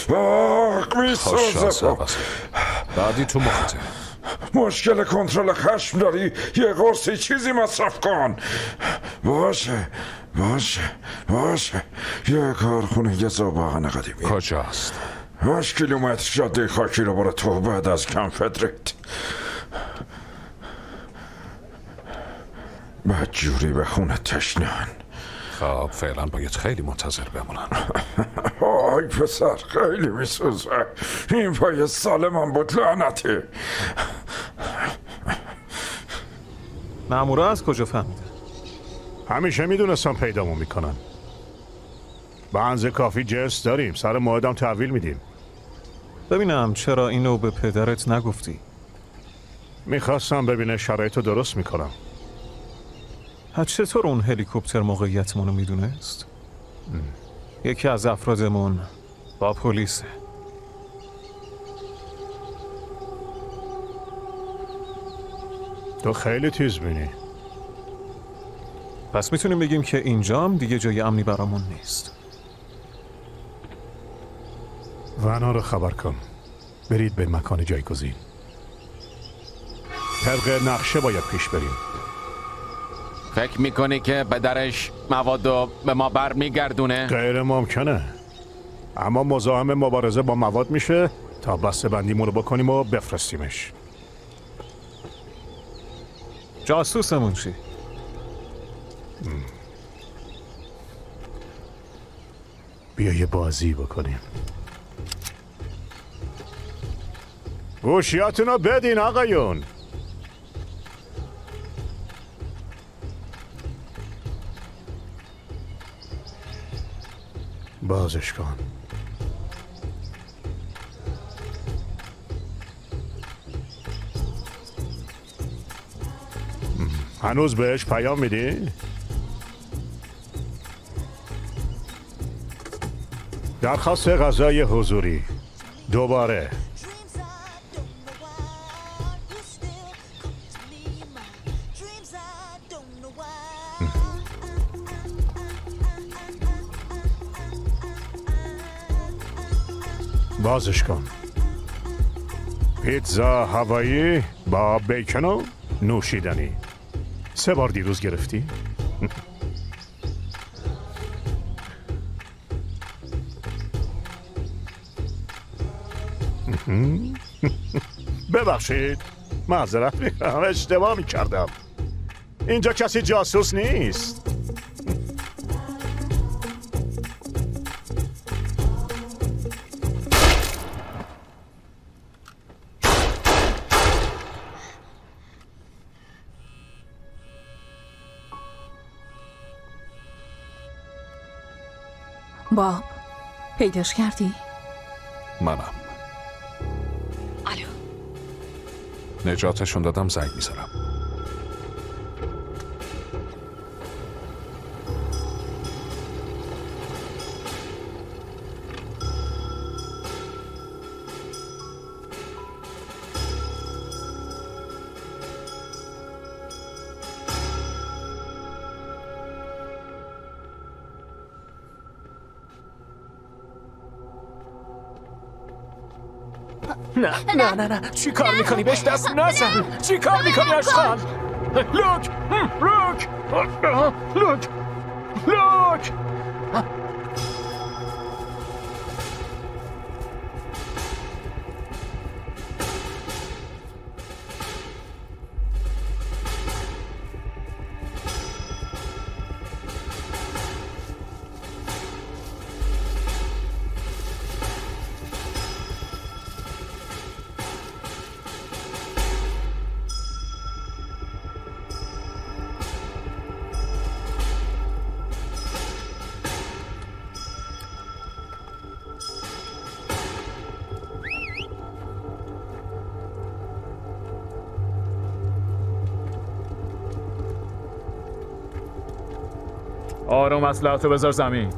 بعدی تو مخته. مشکل کنترل خشم داری؟ یه قرصی چیزی مصرف کن. باشه یه کارخونه یه زوباغن قدیمی. کجاست؟ 8 کیلومتر جاده خاکی رو برو تو بعد از کنفدریت. بعد جوری به خونه تشنن. خب فعلا باید خیلی منتظر بمونن. آی پسر خیلی میسوزه. این پای سالمم بود لعنتی. مامورا از کجا فهمیده؟ همیشه میدونستم پیدامون میکنن. به اندازه کافی جنس داریم، سر موعدم تحویل میدیم. ببینم چرا اینو به پدرت نگفتی؟ میخواستم ببینه شرایطو درست میکنم. چطور اون هلیکوپتر موقعیتمونو میدونست؟ یکی از افرادمون با پلیسه. تو خیلی تیز بینی. پس میتونیم بگیم که اینجام دیگه جای امنی برامون نیست. ونا رو خبر کن، برید به مکان جایگزین. طبق نقشه باید پیش بریم. فکر میکنی که بدرش موادو به ما برمیگردونه؟ غیر ممکنه، اما مزاحم مبارزه با مواد میشه تا بسته بندیمون رو بکنیم و بفرستیمش. جاسوسمون چی؟ بیا یه بازی بکنیم. گوشیاتونو بدین آقایون. بازش کن. هنوز بهش پیام میدی؟ درخواست غذای حضوری دوباره. بازش کن. پیتزا هوایی با بیکن و نوشیدنی. 3 بار دیروز گرفتی؟ ببخشید، معذرت میخوام، اشتباه میکردم. اینجا کسی جاسوس نیست. باب، پیداش کردی؟ منم. الو. نجاتشون دادم، زنگ میزنم. نه چی کار میکنی؟ بهش دست نزن. چی کار میکنی اشخان؟ لوک. آروم، اسلحه‌تو بذار زمین.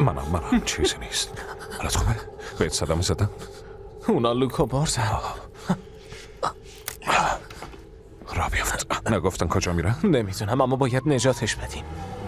منم چیزی نیست. حالت خوبه؟ بهت صدمه زدم؟ اونا لوکو بردن. را بیافت. نگفتن کجا میرن؟ نمیدونم اما باید نجاتش بدیم.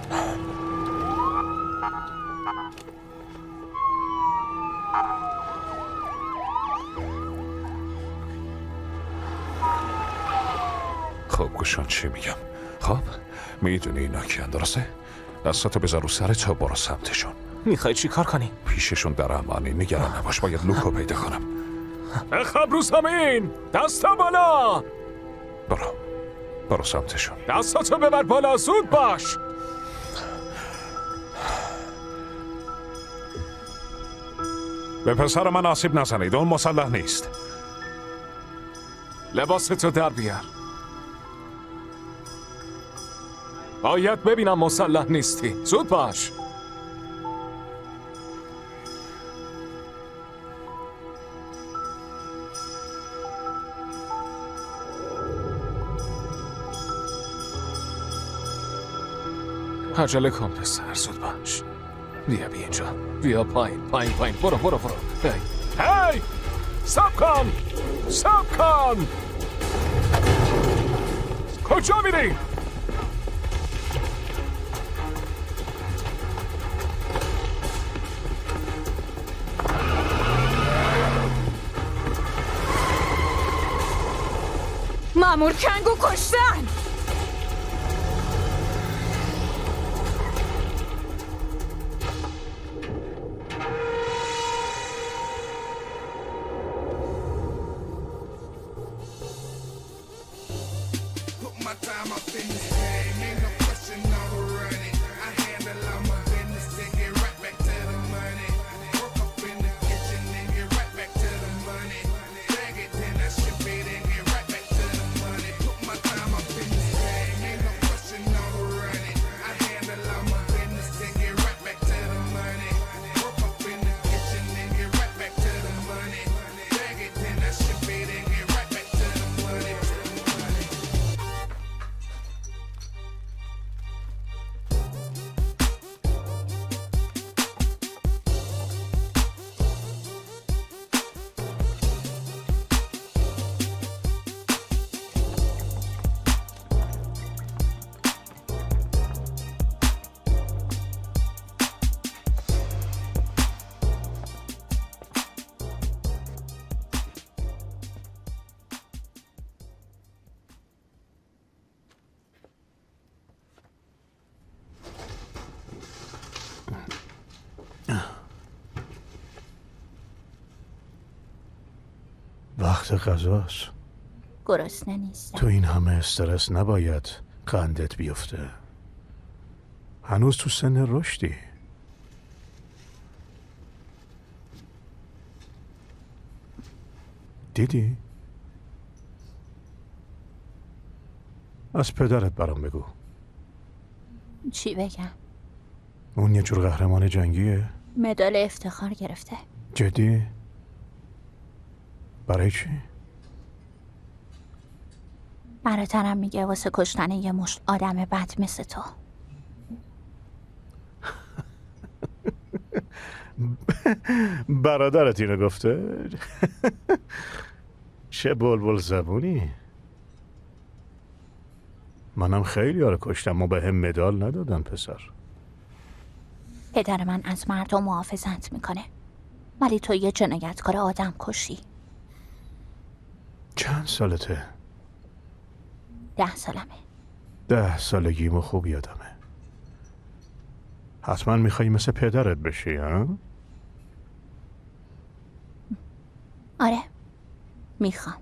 خب گوشان چی میگم؟ خب میدونی اینا کیان درسته؟ دستاتو بذار رو سر تا برو سمتشون. میخوای چی کار کنی؟ پیششون در امانی نگران نباش. باید لوکو پیدا کنم. بخواب رو زمین. دستا بالا. برو سمتشون. دستاتو ببر بالا. زود باش. به پسر من آسیب نزنید. اون مسلح نیست. لباستو در بیار. باید ببینم مسلح نیستی. زود باش. عجله کن پسر. زود باش. بیا اینجا. بیا پایین. برو. هی سب کن. کجا میری؟ مامور کنگو کشتن. وقت غذاست. گرسنه نیستم. تو این همه استرس نباید قندت بیفته. هنوز تو سن رشدی. دیدی؟ از پدرت برام بگو. چی بگم؟ اون یه جور قهرمان جنگیه؟ مدال افتخار گرفته. جدی؟ برای چی؟ برادرم میگه واسه کشتن یه مشت آدم بد مثل تو. برادرت اینو گفته؟ چه بلبل زبونی. منم خیلی رو کشتم و به هم مدال ندادن پسر. پدر من از مردم محافظت میکنه ولی تو یه جنایتکار آدم کشی. چند سالته؟ 10 سالمه. 10 سالگیمو خوب یادمه. حتما میخوایی مثل پدرت بشی ها؟ آره میخوام.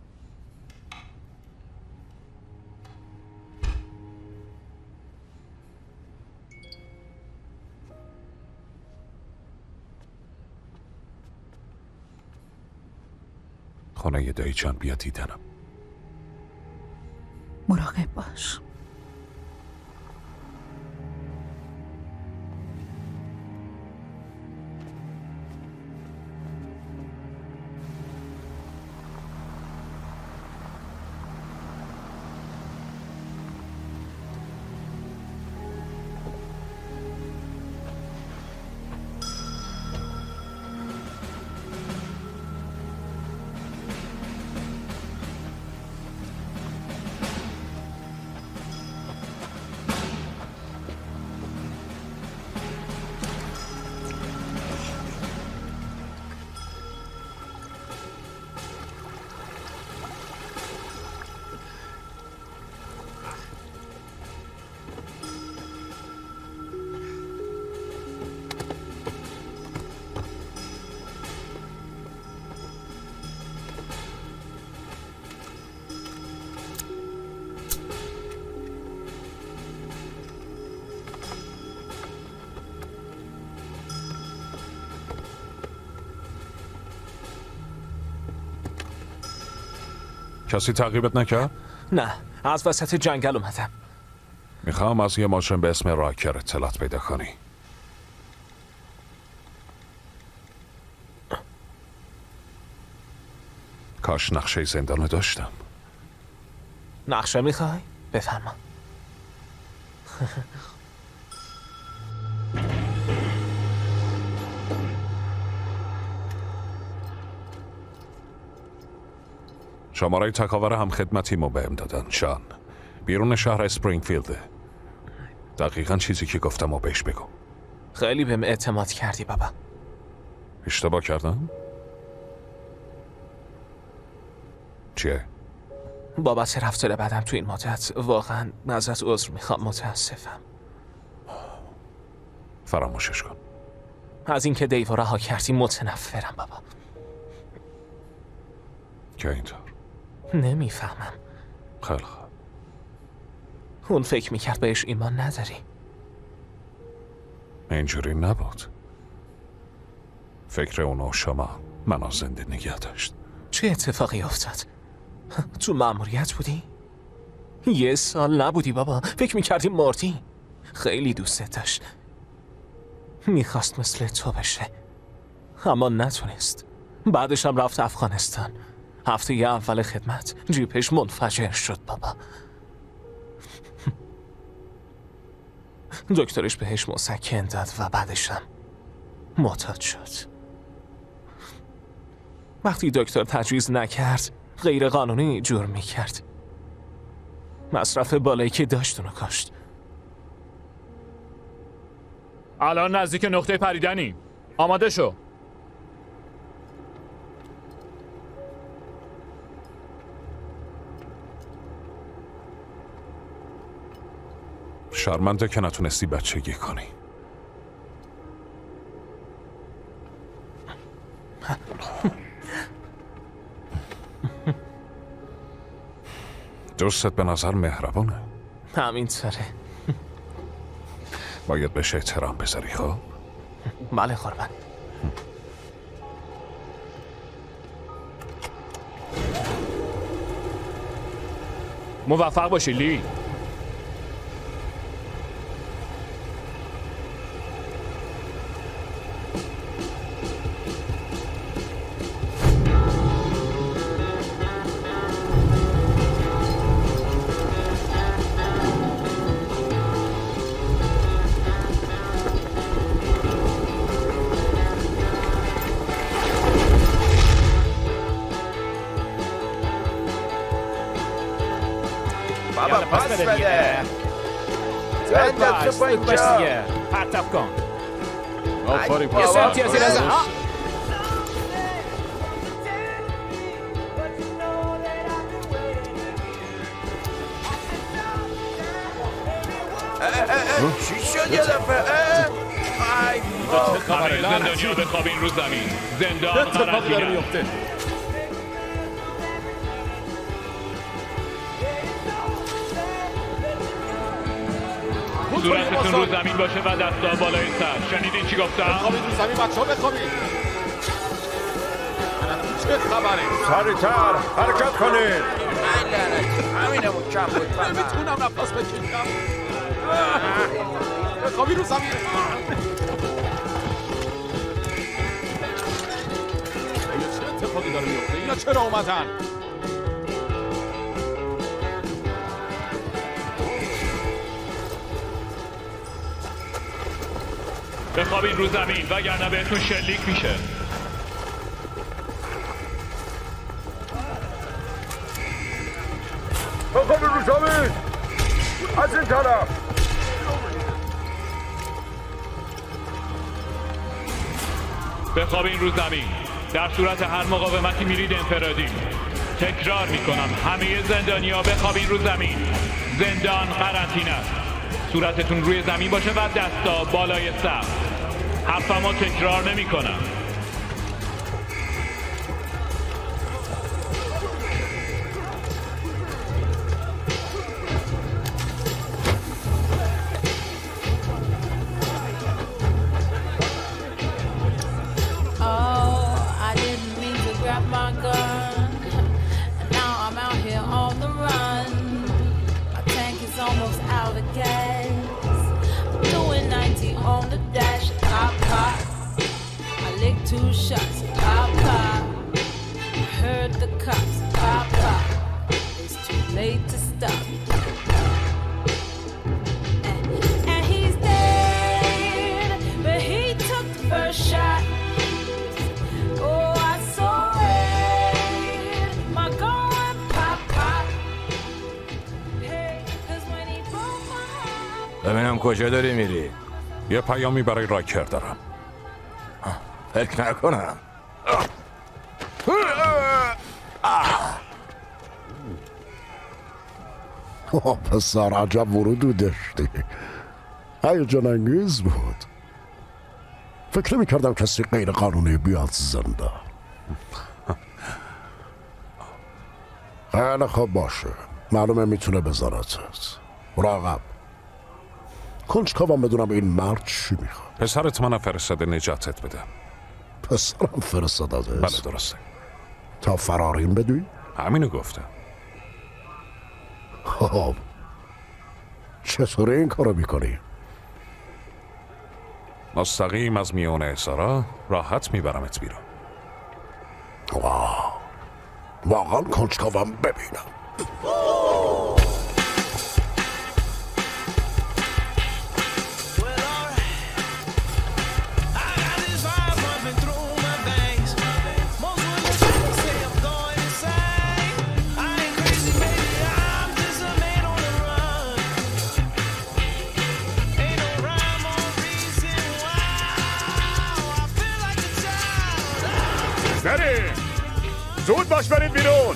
خانه ی دایی جان بیا دیدنم. مراقب باش. کسی تعقیبت نکرد؟ نه، از وسط جنگل اومدم. میخوام از یه ماشین به اسم راکر اطلاعات پیدا کنی. کاش نقشه زندانو داشتم. نقشه میخوای؟ بفرما. شماره تکاور هم خدمتیمو بهم دادن. شان بیرون شهر اسپرینگفیلده. دقیقاً چیزی که گفتم و بهش بگو. خیلی بهم اعتماد کردی بابا. اشتباه کردم؟ چیه؟ بابت رفتار بدم تو این مدت واقعا ازت عذر میخوام. متاسفم. فراموشش کن. از اینکه دیو رها کردی متنفرم بابا. که اینطور؟ نمیفهمم. خیلی خوب. اون فکر میکرد بهش ایمان نداری. اینجوری نبود. فکر اونو شما منو زنده نگه داشت. چه اتفاقی افتاد؟ تو مأموریت بودی؟ 1 سال نبودی بابا. فکر میکردی مردی. خیلی دوستت داشت. میخواست مثل تو بشه اما نتونست. بعدش هم رفت افغانستان. هفته اول خدمت جیپش منفجر شد بابا. دکترش بهش مسکن داد و بعدش هم معتاد شد. وقتی دکتر تجویز نکرد غیر قانونی جرم میکرد. مصرف بالایی که داشت اونو کاشت. الان نزدیک نقطه پریدنی. آماده شو. شرمنده که نتونستی بچگی کنی. دوستت به نظر مهربانه. همینطوره. باید بهش احترام بذاری. خب بله قربان. موفق باشی لی. بابا پس بده. بنداز تو اینجا. پرتاب کن. آفرین یه سنتی از این از چی شد یه دفعه؟ همه زندانیا بخوابین رو زمین. زندان قرنطینه. صورتتون رو زمین باشه و دستا بالای سر. شنیدین چی گفتم؟ بخوابید رو زمین بچه ها بخوابید. چه خبره؟ سریعتر حرکت کنید. همینمون کم بود. نمیتونم نفس بکشم. بخوابید رو زمین. چه اتفاقی داره میفته؟ اینا چرا اومدن؟ بخوابین رو زمین وگرنه بهتون شلیک میشه. بخوابین رو زمین. از این طرف. بخوابین رو زمین. در صورت هر مقاومتی میرید انفرادی. تکرار میکنم همه زندانیا بخوابین رو زمین. زندان قرنطینه است. صورتتون روی زمین باشه و دستا بالای سر. حرفمو تکرار نمی کنم. Oh, I didn't mean to grab my gun. Now I'm out here. lick 2 shots. Pop, pop. I heard the cops. Pop, pop. It's too late to stop. And he's dead, but he took the first shot. Oh, I saw it. My gun went pop, pop. Hey, 'cause when he broke my heart. ببینم کجا داری میری؟ یه پیامی برای رایکر دارم. فکر نکنم. پسر عجب ورودی داشتی. هیجان انگیز بود. فکر نمی کردم کسی غیر قانونی بیاد زنده. خیلی خوب باشه. معلومه میتونه بذارتت. مراقب. کنجکاوم بدونم این مرد چی میخواد. پسرت منو فرستاده نجاتت بده. پسرم فرستاده؟ بله درسته. تا فراریم بدوی؟ همینو گفته. خب چطوری این کارو میکنی؟ مستقیم از میون اسارا راحت میبرمت بیرون. واقعا کنجکاوم ببینم. بریم زود باش برید بیرون.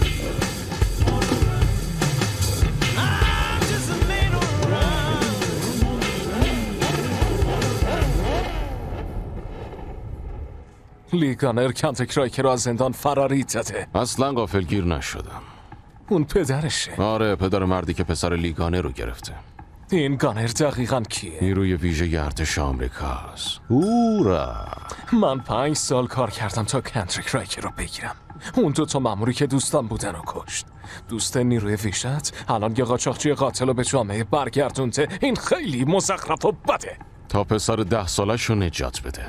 لی گانر کنتریک رایکر رو از زندان فراری زده. اصلا غافلگیر نشدم. اون پدرشه. آره پدر مردی که پسر لی گانر رو گرفته. این گانر دقیقاً کیه؟ نیروی ویژه ارتش آمریکاست. هورا. من 5 سال کار کردم تا کنتریک رایکر رو بگیرم. اون 2 مأموری که دوستان بودن رو کشت. دوست نیروی ویژت الان یه قاچاقچی قاتل رو به جامعه برگردونده. این خیلی مزخرف و بده. تا پسر 10 سالش رو نجات بده.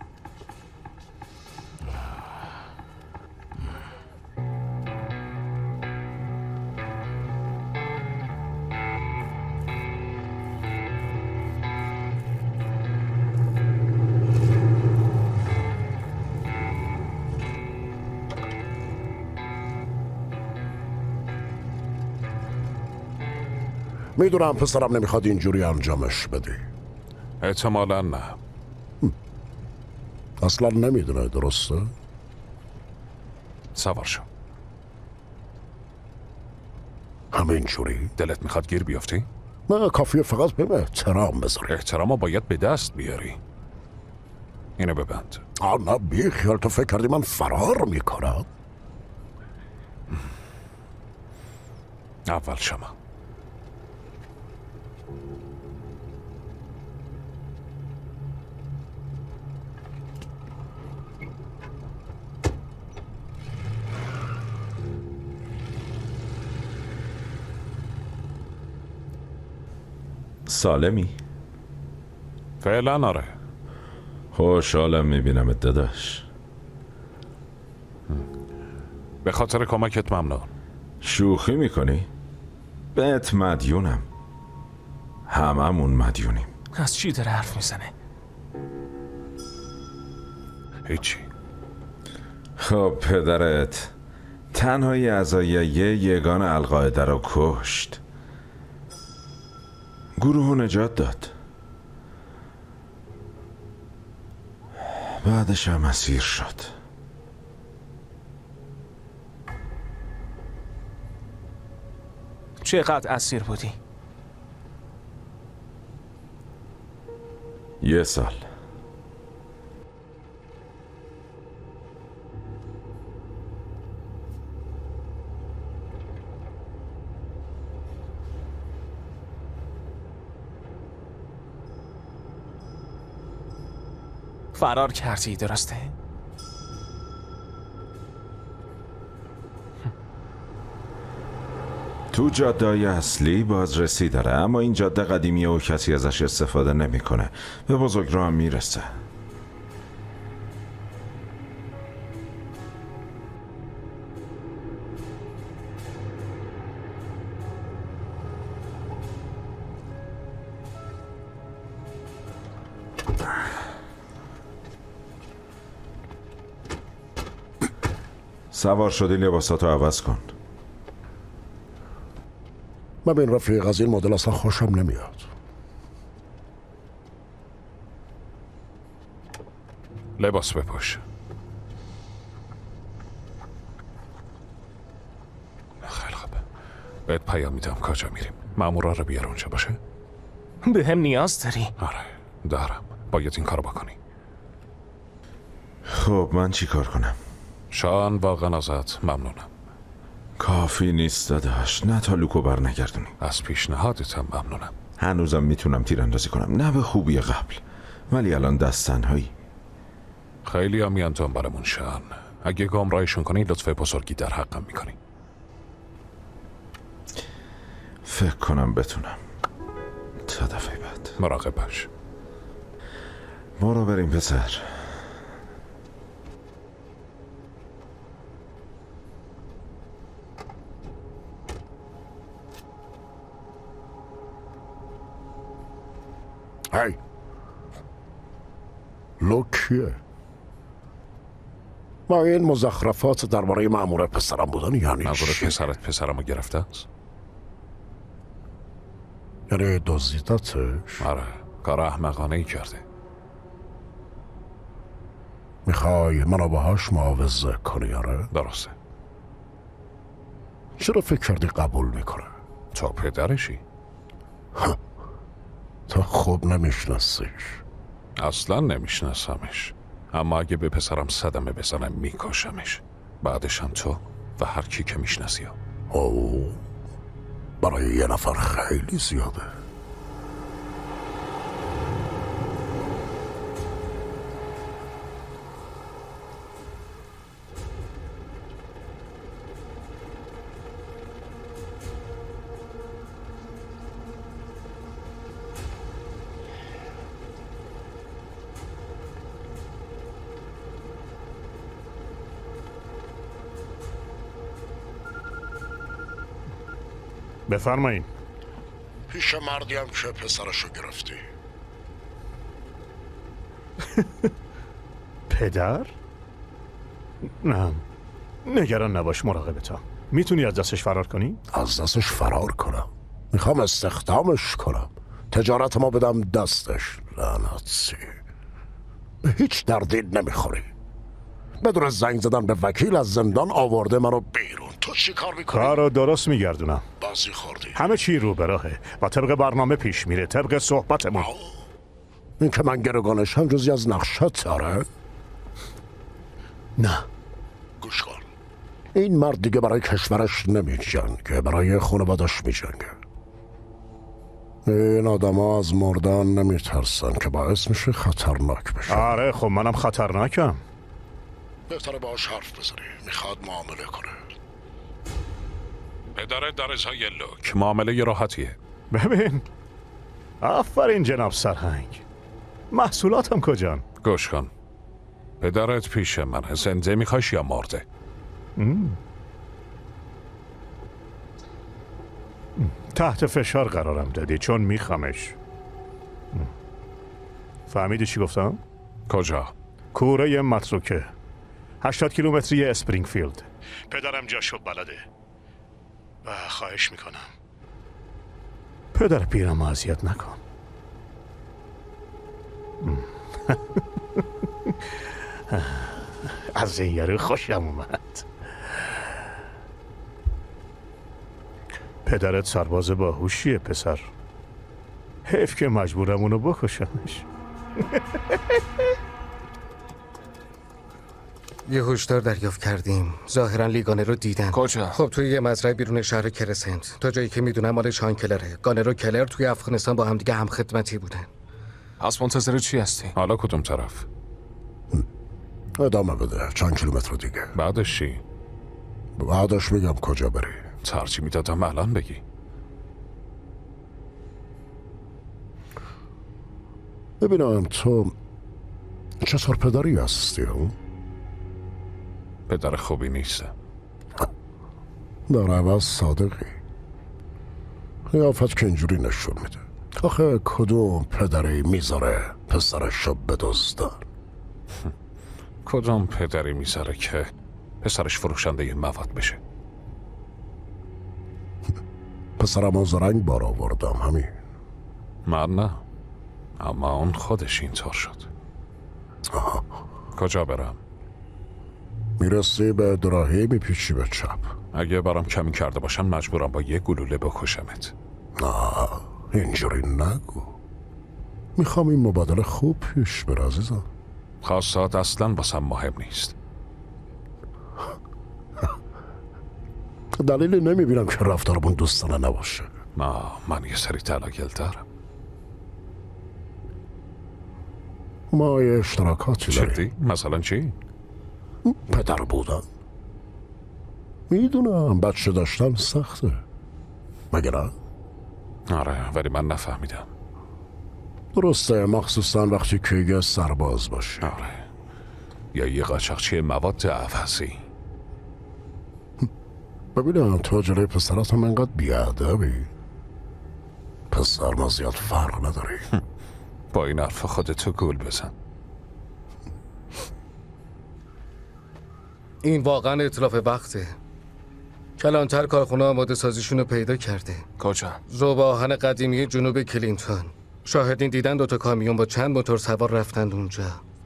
میدونم پسرم نمیخواد اینجوری انجامش بدی. احتمالا نه. اصلا نمیدونه درسته؟ سوار شو. همینجوری؟ دلت میخواد گیر بیافتی؟ نه کافیه فقط بهم احترام بذاری. احترامو باید به دست بیاری. اینو ببند. نه بی خیال، تو فکر کردی من فرار میکنم؟ اول شما. سالمی؟ فعلا آره. خوشحالم میبینم داداش. به خاطر کمکت ممنون. شوخی میکنی؟ بهت مدیونم. هممون مدیونیم. از چی داره حرف میزنه؟ هیچی. خب پدرت تنهایی اعضای یگان القاعده رو کشت. گروه نجات داد. بعدش هم اسیر شد. چقدر اسیر بودی؟ 1 سال. فرار کردی درسته؟ تو جاده‌های اصلی بازرسی داره، اما این جاده قدیمیه و کسی ازش استفاده نمیکنه. به بزرگراه هم میرسه. سوار شدی لباساتو عوض کن. ببین رفیق، از این مدل اصلا خوشم نمیاد. لباس بپوش. خیلی خوبه. بهت پیام میدم کجا میریم. مامورا رو بیار اونجا باشه. به هم نیاز داری؟ آره دارم. باید این کارو بکنی. خب من چی کار کنم؟ شان واقعا ازت ممنونم. کافی نیست داداش، نه تا لوکو بر نگردونی. از پیشنهادتم ممنونم. هنوزم میتونم تیراندازی کنم، نه به خوبی قبل، ولی الان دست تنهایی. خیلی هم میان دنبالمون شان. اگه گمراهشون کنی لطف بزرگی در حقم میکنی. فکر کنم بتونم. تا دفعه بعد مراقب باش. برو بریم پسر. هی لوکیه و این مزخرفات درباره مأمور پسرم بودن یعنی مأمور پسرت پسرمو گرفته است؟ یعنی دزدیدتش؟ آره کار احمقانه ای کرده. میخوای منو باهاش معاوضه کنی؟ آره درسته. چرا فکر کردی قبول میکنه؟ تو پدرشی؟ تو خوب نمیشناسیش. اصلا نمیشناسمش، اما اگه به پسرم صدمه بزنم میکشمش. بعدش هم تو و هر کی که میشناسی. اوه برای یه نفر خیلی زیاده. بفرمایین. پیش مردیم که پسرشو گرفتی. پدر؟ نه نگران نباش، مراقبتم. میتونی از دستش فرار کنی؟ از دستش فرار کنم؟ میخوام استخدامش کنم، تجارت ما بدم دستش. لعنتی، به هیچ دردی نمیخوری. بدون زنگ زدن به وکیل از زندان آورده منو بیرون. تو چی کار میکنی؟ کارو درست میگردونم. بازی خوردی. همه چی رو به راهه و طبق برنامه پیش میره، طبق صحبتمون. این که من گروگانشم جزی از نقشت داره؟ نه گوش کن، این مرد دیگه برای کشورش نمی جنگه، برای خانوادش می جنگه. این آدم ها از مردن نمی ترسن که باعث میشه خطرناک بشه. آره خب منم خطرناکم. بهتره باش حرف بزنی، میخواد معامله کنه. پدرت در ازای لوک معامله راحتیه. ببین آفرین جناب سرهنگ. محصولاتم کجان؟ گوش کن، پدرت پیش منه. زنده میخواش یا مرده؟ تحت فشار قرارم دادی چون میخوامش. فهمیدی چی گفتم؟ کجا؟ کوره متروکه 80 کیلومتری اسپرینگفیلد. پدرم جاشو بلده و خواهش میکنم پدر پیرم اذیت نکن. از این یارو خوشم اومد. پدرت سرباز باهوشیه پسر. حیف که مجبورم اونو بکشمش. یه هشدار دریافت کردیم. ظاهرا لیگانه رو دیدن. کجا؟ خب توی یه مزرعه بیرون شهر کرسنت. تا جایی که میدونم مال شان کلره. گانر و کلر توی افغانستان با هم دیگه هم خدمتی بودن. از منتظر چی هستی؟ حالا کدوم طرف؟ ادامه بده، چند کیلومتر دیگه. بعدش چی؟ بعدش میگم کجا بری. ترجیح میدادم الان بگی. ببینم تو چطور پدری هستی؟ پدر خوبی نیستم. در عوض صادقی. قیافت که اینجوری نشون میده. آخه کدوم پدری میذاره پسرش رو بدزدن؟ کدوم پدری میذاره که پسرش فروشنده مواد بشه. پسرم از رنگ بار آوردم همین. من نه، اما اون خودش اینطور شد. کجا برم؟ میرسی به دراهی میپیچی به چپ. اگه برام کمی کرده باشن مجبورم با یه گلوله بکشمت. نه اینجوری نگو. میخوام این مبادله خوب پیش بره عزیزم. خواستات اصلا واسم مهم نیست. دلیلی نمیبینم که رفتارمون دوستانه نباشه. من یه سری دلایل دارم. ما یه اشتراکاتی داریم. جدی؟ مثلا چی؟ پدر بودن. میدونم بچه داشتن سخته، مگه نه؟ آره ولی من نفهمیدم. درسته، مخصوصا وقتی که یه سرباز باشی. آره، یا یه قاچاقچی مواد عوضی. ببینم تو جلوی پسرت هم انقدر بیادبی. پسر ما زیاد فرق نداری. با این حرف خودتو گول بزن. این واقعا اطلاف وقته. کلانتر کارخونه آماده سازیشون رو پیدا کرده. کجا؟ ذوب آهن قدیمی جنوب کلینتون. شاهدین دیدن 2 کامیون با چند موتور سوار رفتند اونجا.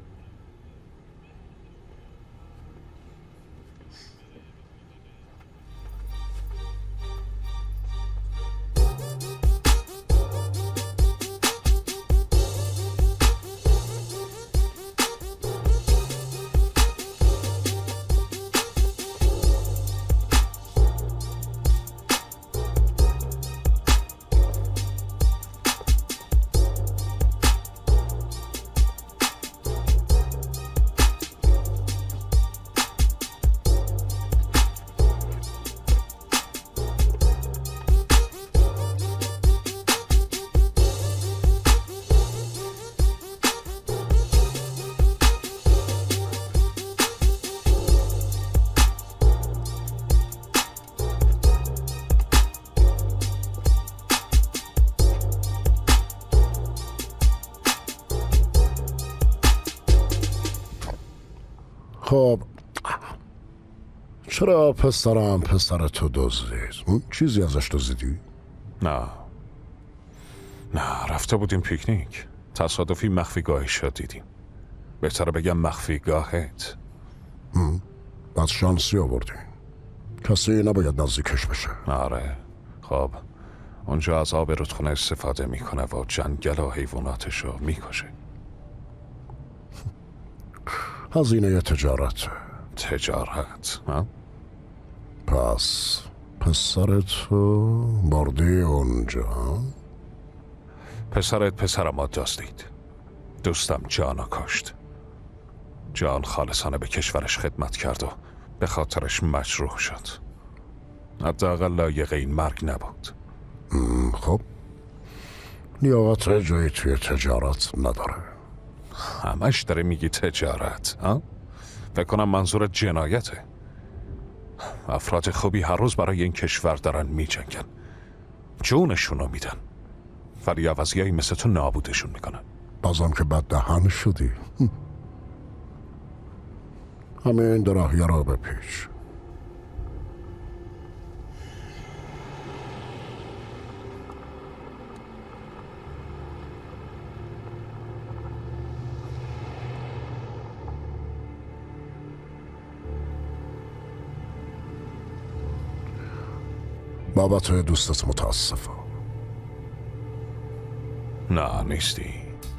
خب چرا پسرم پسر تو دزدید؟ چیزی ازش دزدیدی؟ نه رفته بودیم پیکنیک، تصادفی مخفیگاهش رو دیدیم. بهتره بگم مخفیگاهت. بعد شانسی آوردی. کسی نباید نزدیکش بشه. آره خب اونجا از آب رودخونه استفاده میکنه و جنگل و حیواناتش رو میکشه. هزینه تجارت. ها؟ پس پسر تو بردی اونجا؟ پسرت پسر ما دزدید. دوستم جانو کشت. جان خالصانه به کشورش خدمت کرد و به خاطرش مجروح شد. حداقل لایق این مرگ نبود. خب لیاقت جایی توی تجارت نداره. همش داره میگی تجارت ها؟ فکر کنم منظور جنایته. افراد خوبی هر روز برای این کشور دارن میجنگن، جونشونو میدن، ولی عوضیایی مثل تو نابودشون میکنن. بازم که بد دهن شدی. همین دراهیه را بپیچ. بابت دوستت متاسفم. نه نیستی.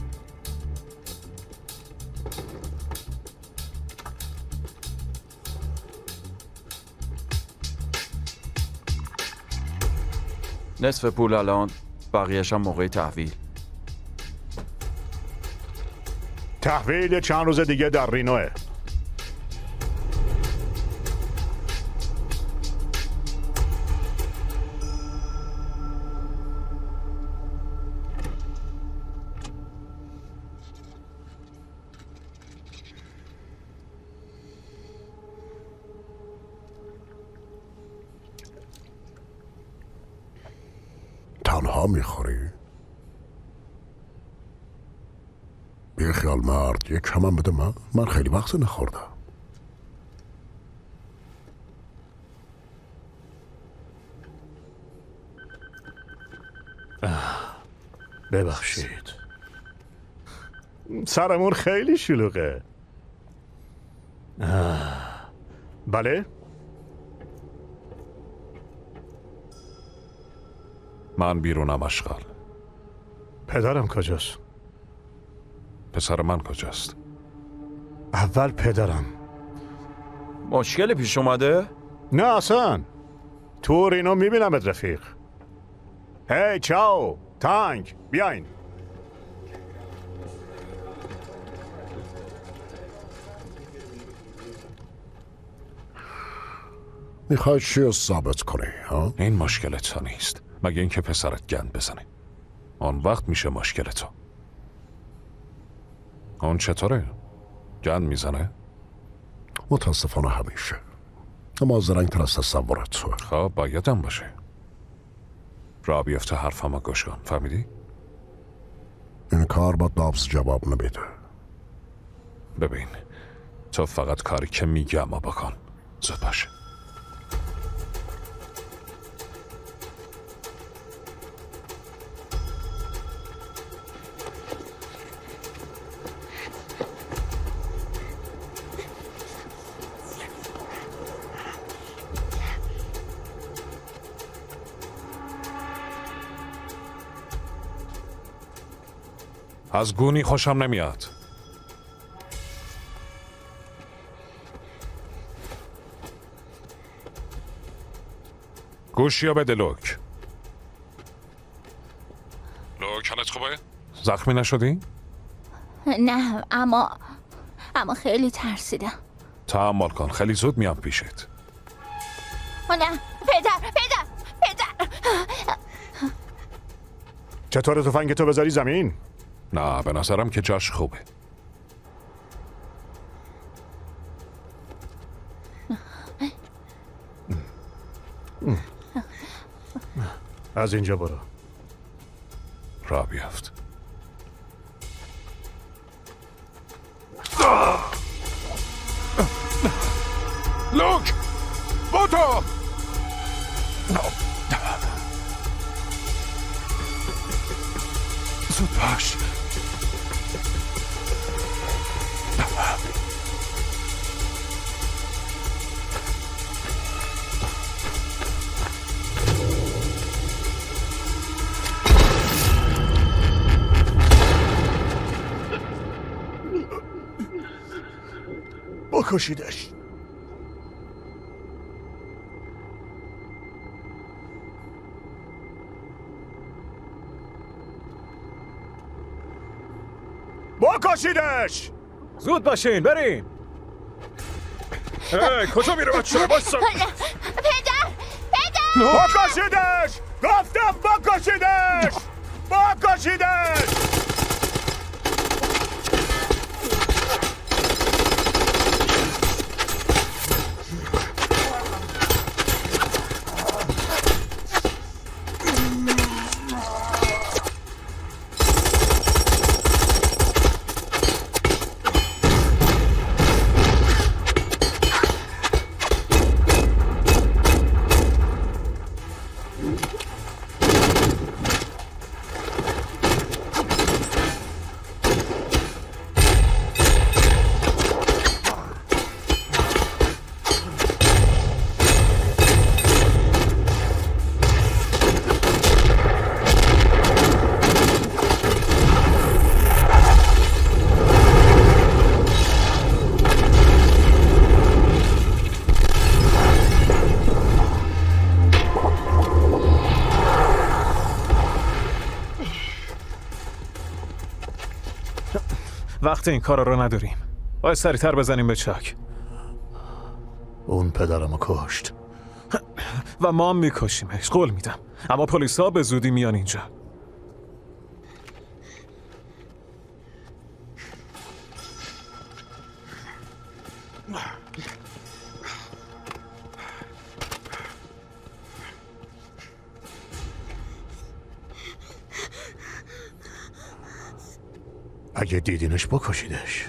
نصف پول الان، بقیه‌ش هم موقع تحویل. تحویل چند روز دیگه در رینوه. تنها میخوری؟ بی خیال مرد، یک کمم بده من خیلی وقت نخوردم. ببخشید سرمون خیلی شلوغه. بله؟ من بیرونم اشغال. پدرم کجاست؟ پسر من کجاست؟ اول پدرم. مشکلی پیش اومده؟ نه اصلا. تورینو میبینمت رفیق. هی چاو تانک بیاین. میخوای چی رو ثابت کنی ها؟ این مشکل تو نیست، مگه اینکه پسرت گند بزنه. آن وقت میشه مشکل تو. اون چطوره؟ گند میزنه؟ متاسفانه همیشه، اما زرنگ‌تر از تصورت تو. خب بایدم باشه. را بیفته حرفمو گوش کن، فهمیدی؟ این کار با دابز جواب نمیده. ببین تو فقط کاری که میگم بکن. زود باشه. از گونی خوشم نمیاد. گوشیا بده لوک. لوک حالت خوبه؟ زخمی نشدی؟ نه اما خیلی ترسیدم. تحمل کن، خیلی زود میام پیشت. نه پدر. چطور تفنگ تو بذاری زمین؟ نه به نظرم که جاش خوبه. از اینجا برو. را بیافت. لوک با تو. زود باش. بکشیدش. بکشیدش. زود باشین بریم. کجا میره بچه؟ باشا. پدر. بکشیدش. گفتم بکشیدش. وقت این کار رو نداریم. باید سریعتر بزنیم به چاک. اون پدرمو کشت و ما هم میکشیمش، قول میدم. اما پلیسا به زودی میان اینجا. اگه دیدینش بکشیدش.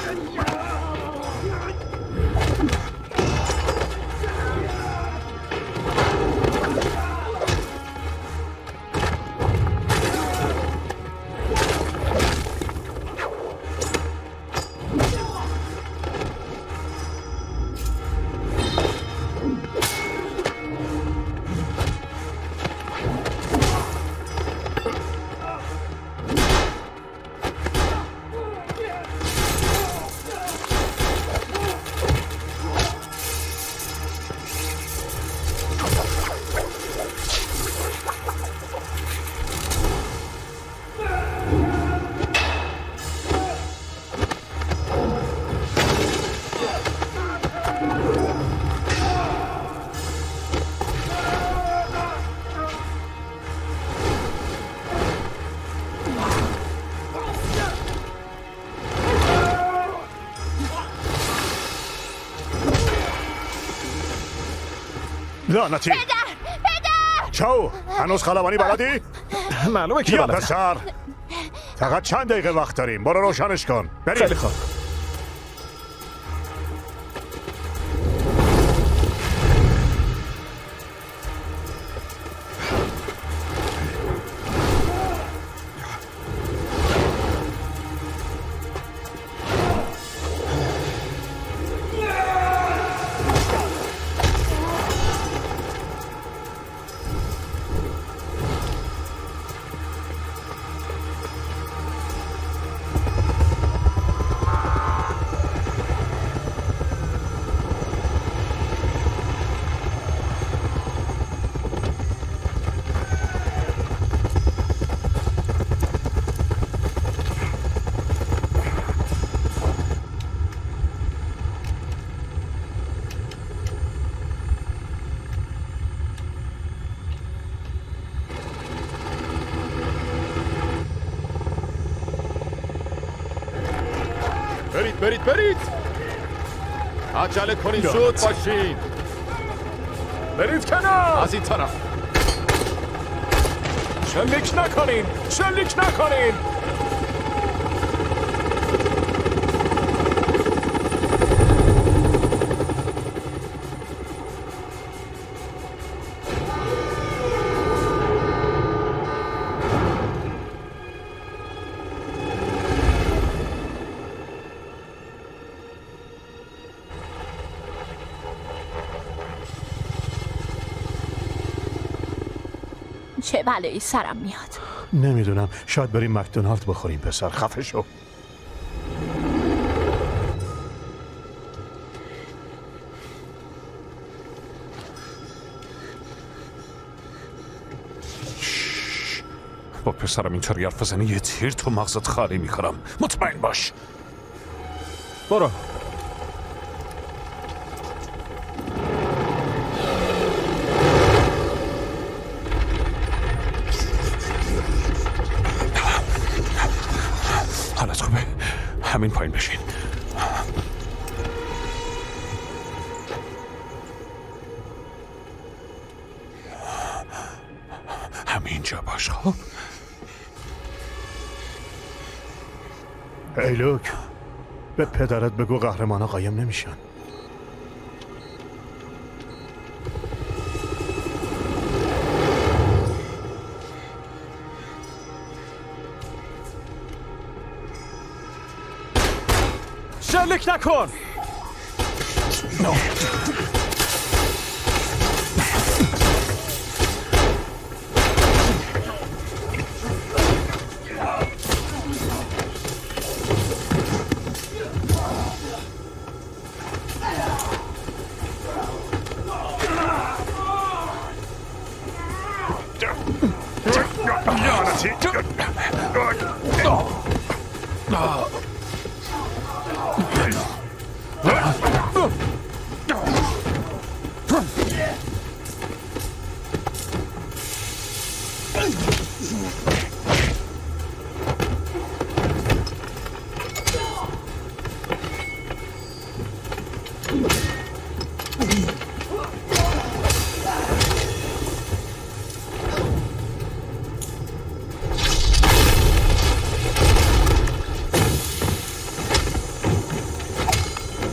لعنتی پدر چاو هنوز خلبانی بلدی؟ معلومه که بیا بلده. پسر فقط چند دقیقه وقت داریم برو روشنش کن بریم. خیلی خوب. برید عجله کنید زود باشین برید کنار از این طرف شلیک نکنین چه بلایی سرم میاد؟ نمیدونم شاید بریم مکدونالد بخوریم پسر خفه شو. با پسرم اینطوری حرف بزنی یه تیر تو مغزت خالی میکنم مطمئن باش. برو. حالت خوبه؟ همین پایین بشین. همینجا باش. خب ای لوک به پدرت بگو قهرمانا قایم نمیشن. شلیک نکن.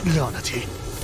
لعنتی.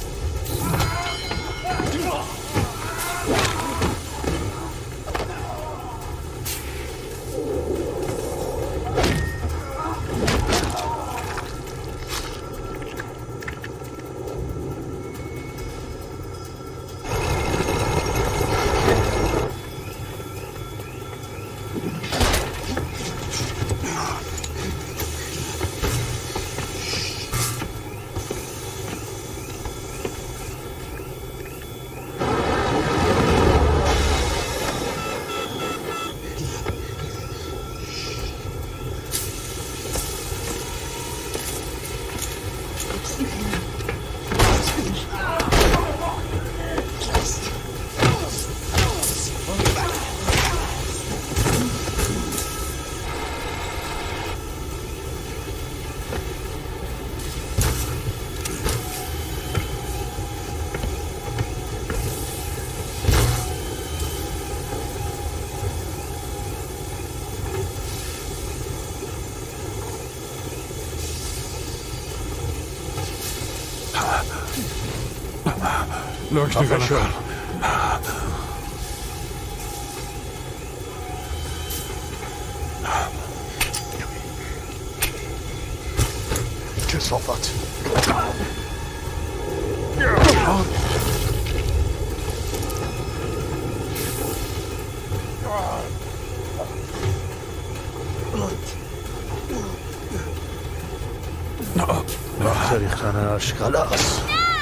لوک نگاه نکن. کثافت. وقت ریختنش خلاص.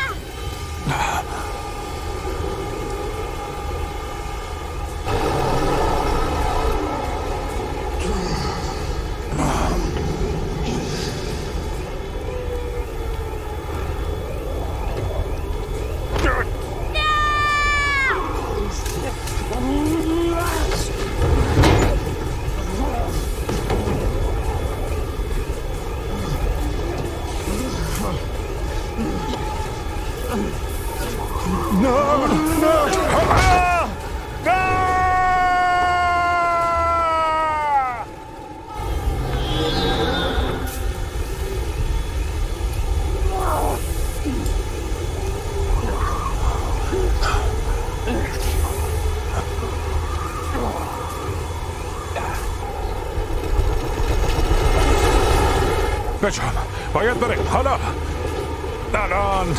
بجام باید بریم حالا الان.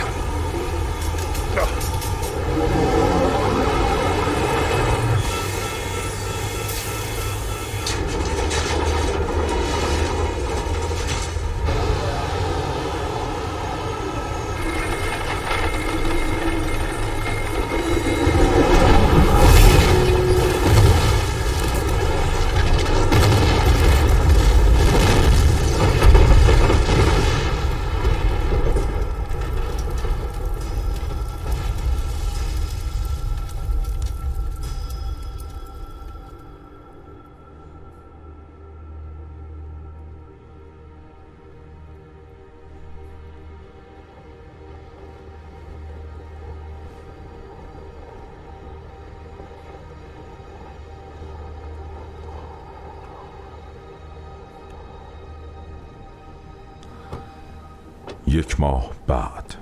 یک ماه بعد.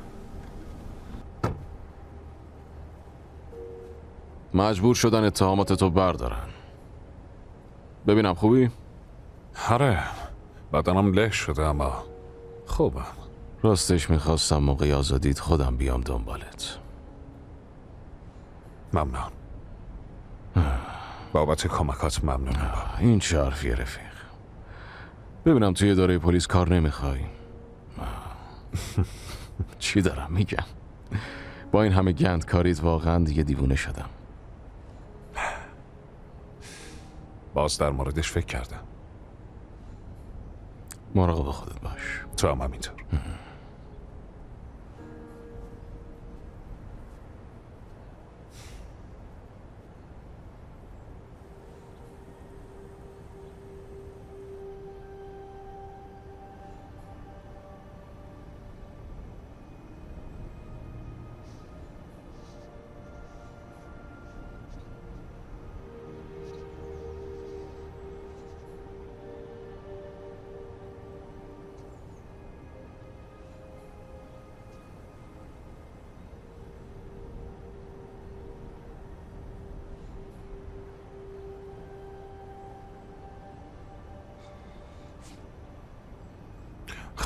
مجبور شدن اتهامات تو بردارن. ببینم خوبی؟ آره بدنم له شده اما خوبم. راستش میخواستم موقع آزادیت خودم بیام دنبالت. ممنون. بابت کمکات ممنونم. این چه حرفیه رفیق؟ ببینم توی اداره پلیس کار نمیخوای. چی دارم میگم؟ با این همه گند کاریت واقعا دیگه دیوونه شدم. باز در موردش فکر کردم. مراقب خودت باش. تو هم همینطور.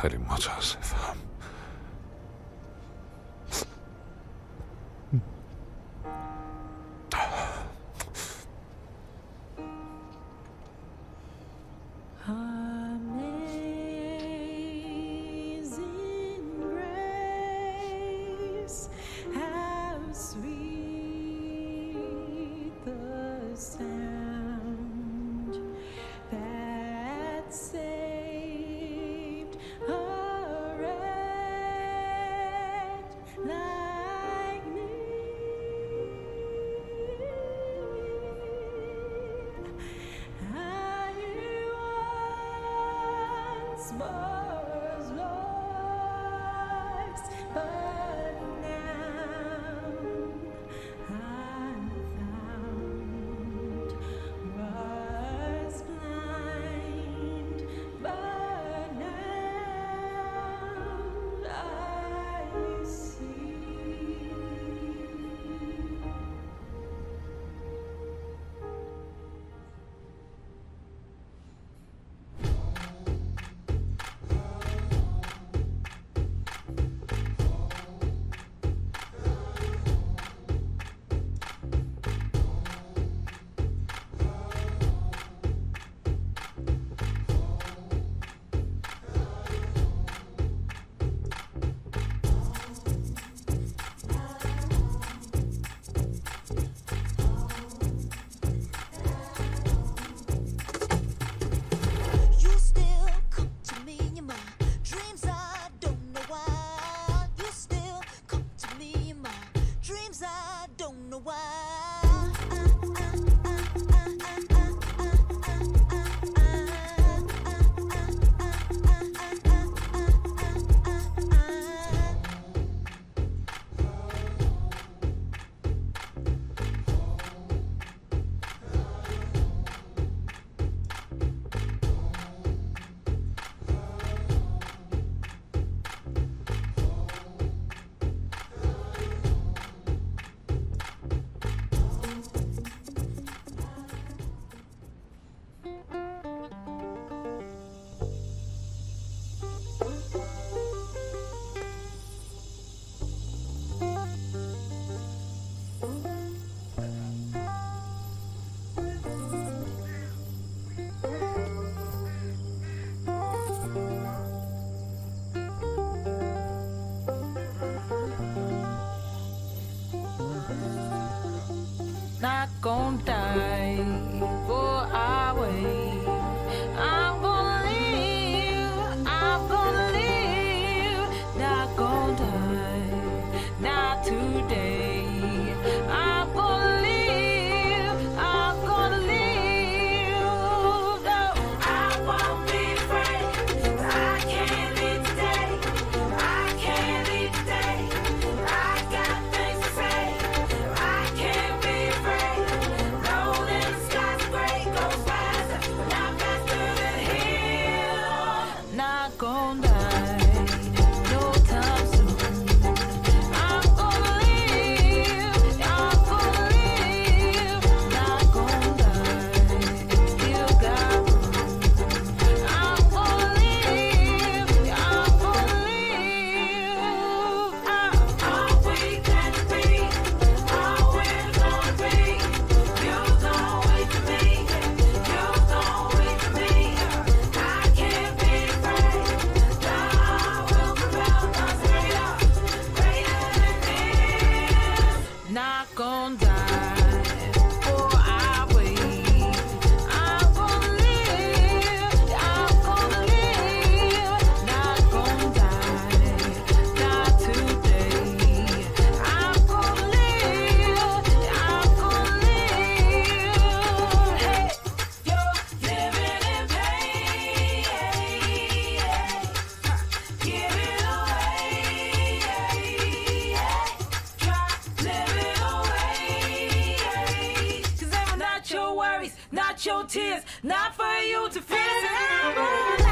خیلی متاسفم. Not gonna die for our way. I'm gonna live, I'm gonna live. Not gonna die, not today. I'm gonna live, I'm gonna live. No, I won't be afraid. I can't live today. I can't live today. I got things to say. I can't be afraid. Rolling the skies are gray, goes faster, not faster than him. Not gonna die, no time soon. I'm gonna live, I'm gonna live. Not gonna die, still got room. I'm gonna live, I'm gonna live. All we can be, all we're gonna be. You gon' wait for me, you gon' wait for me. I can't be afraid, no, I will prevail, 'cause greater, greater than this. Not gonna die for our way. I'm gonna live, I'm gonna live. Not gonna die, not today. I'm gonna live, I'm gonna live. Hey, you're living in pain. Give it away. Try living away. 'Cause I'm not your worries, not your tears, not for you to feel.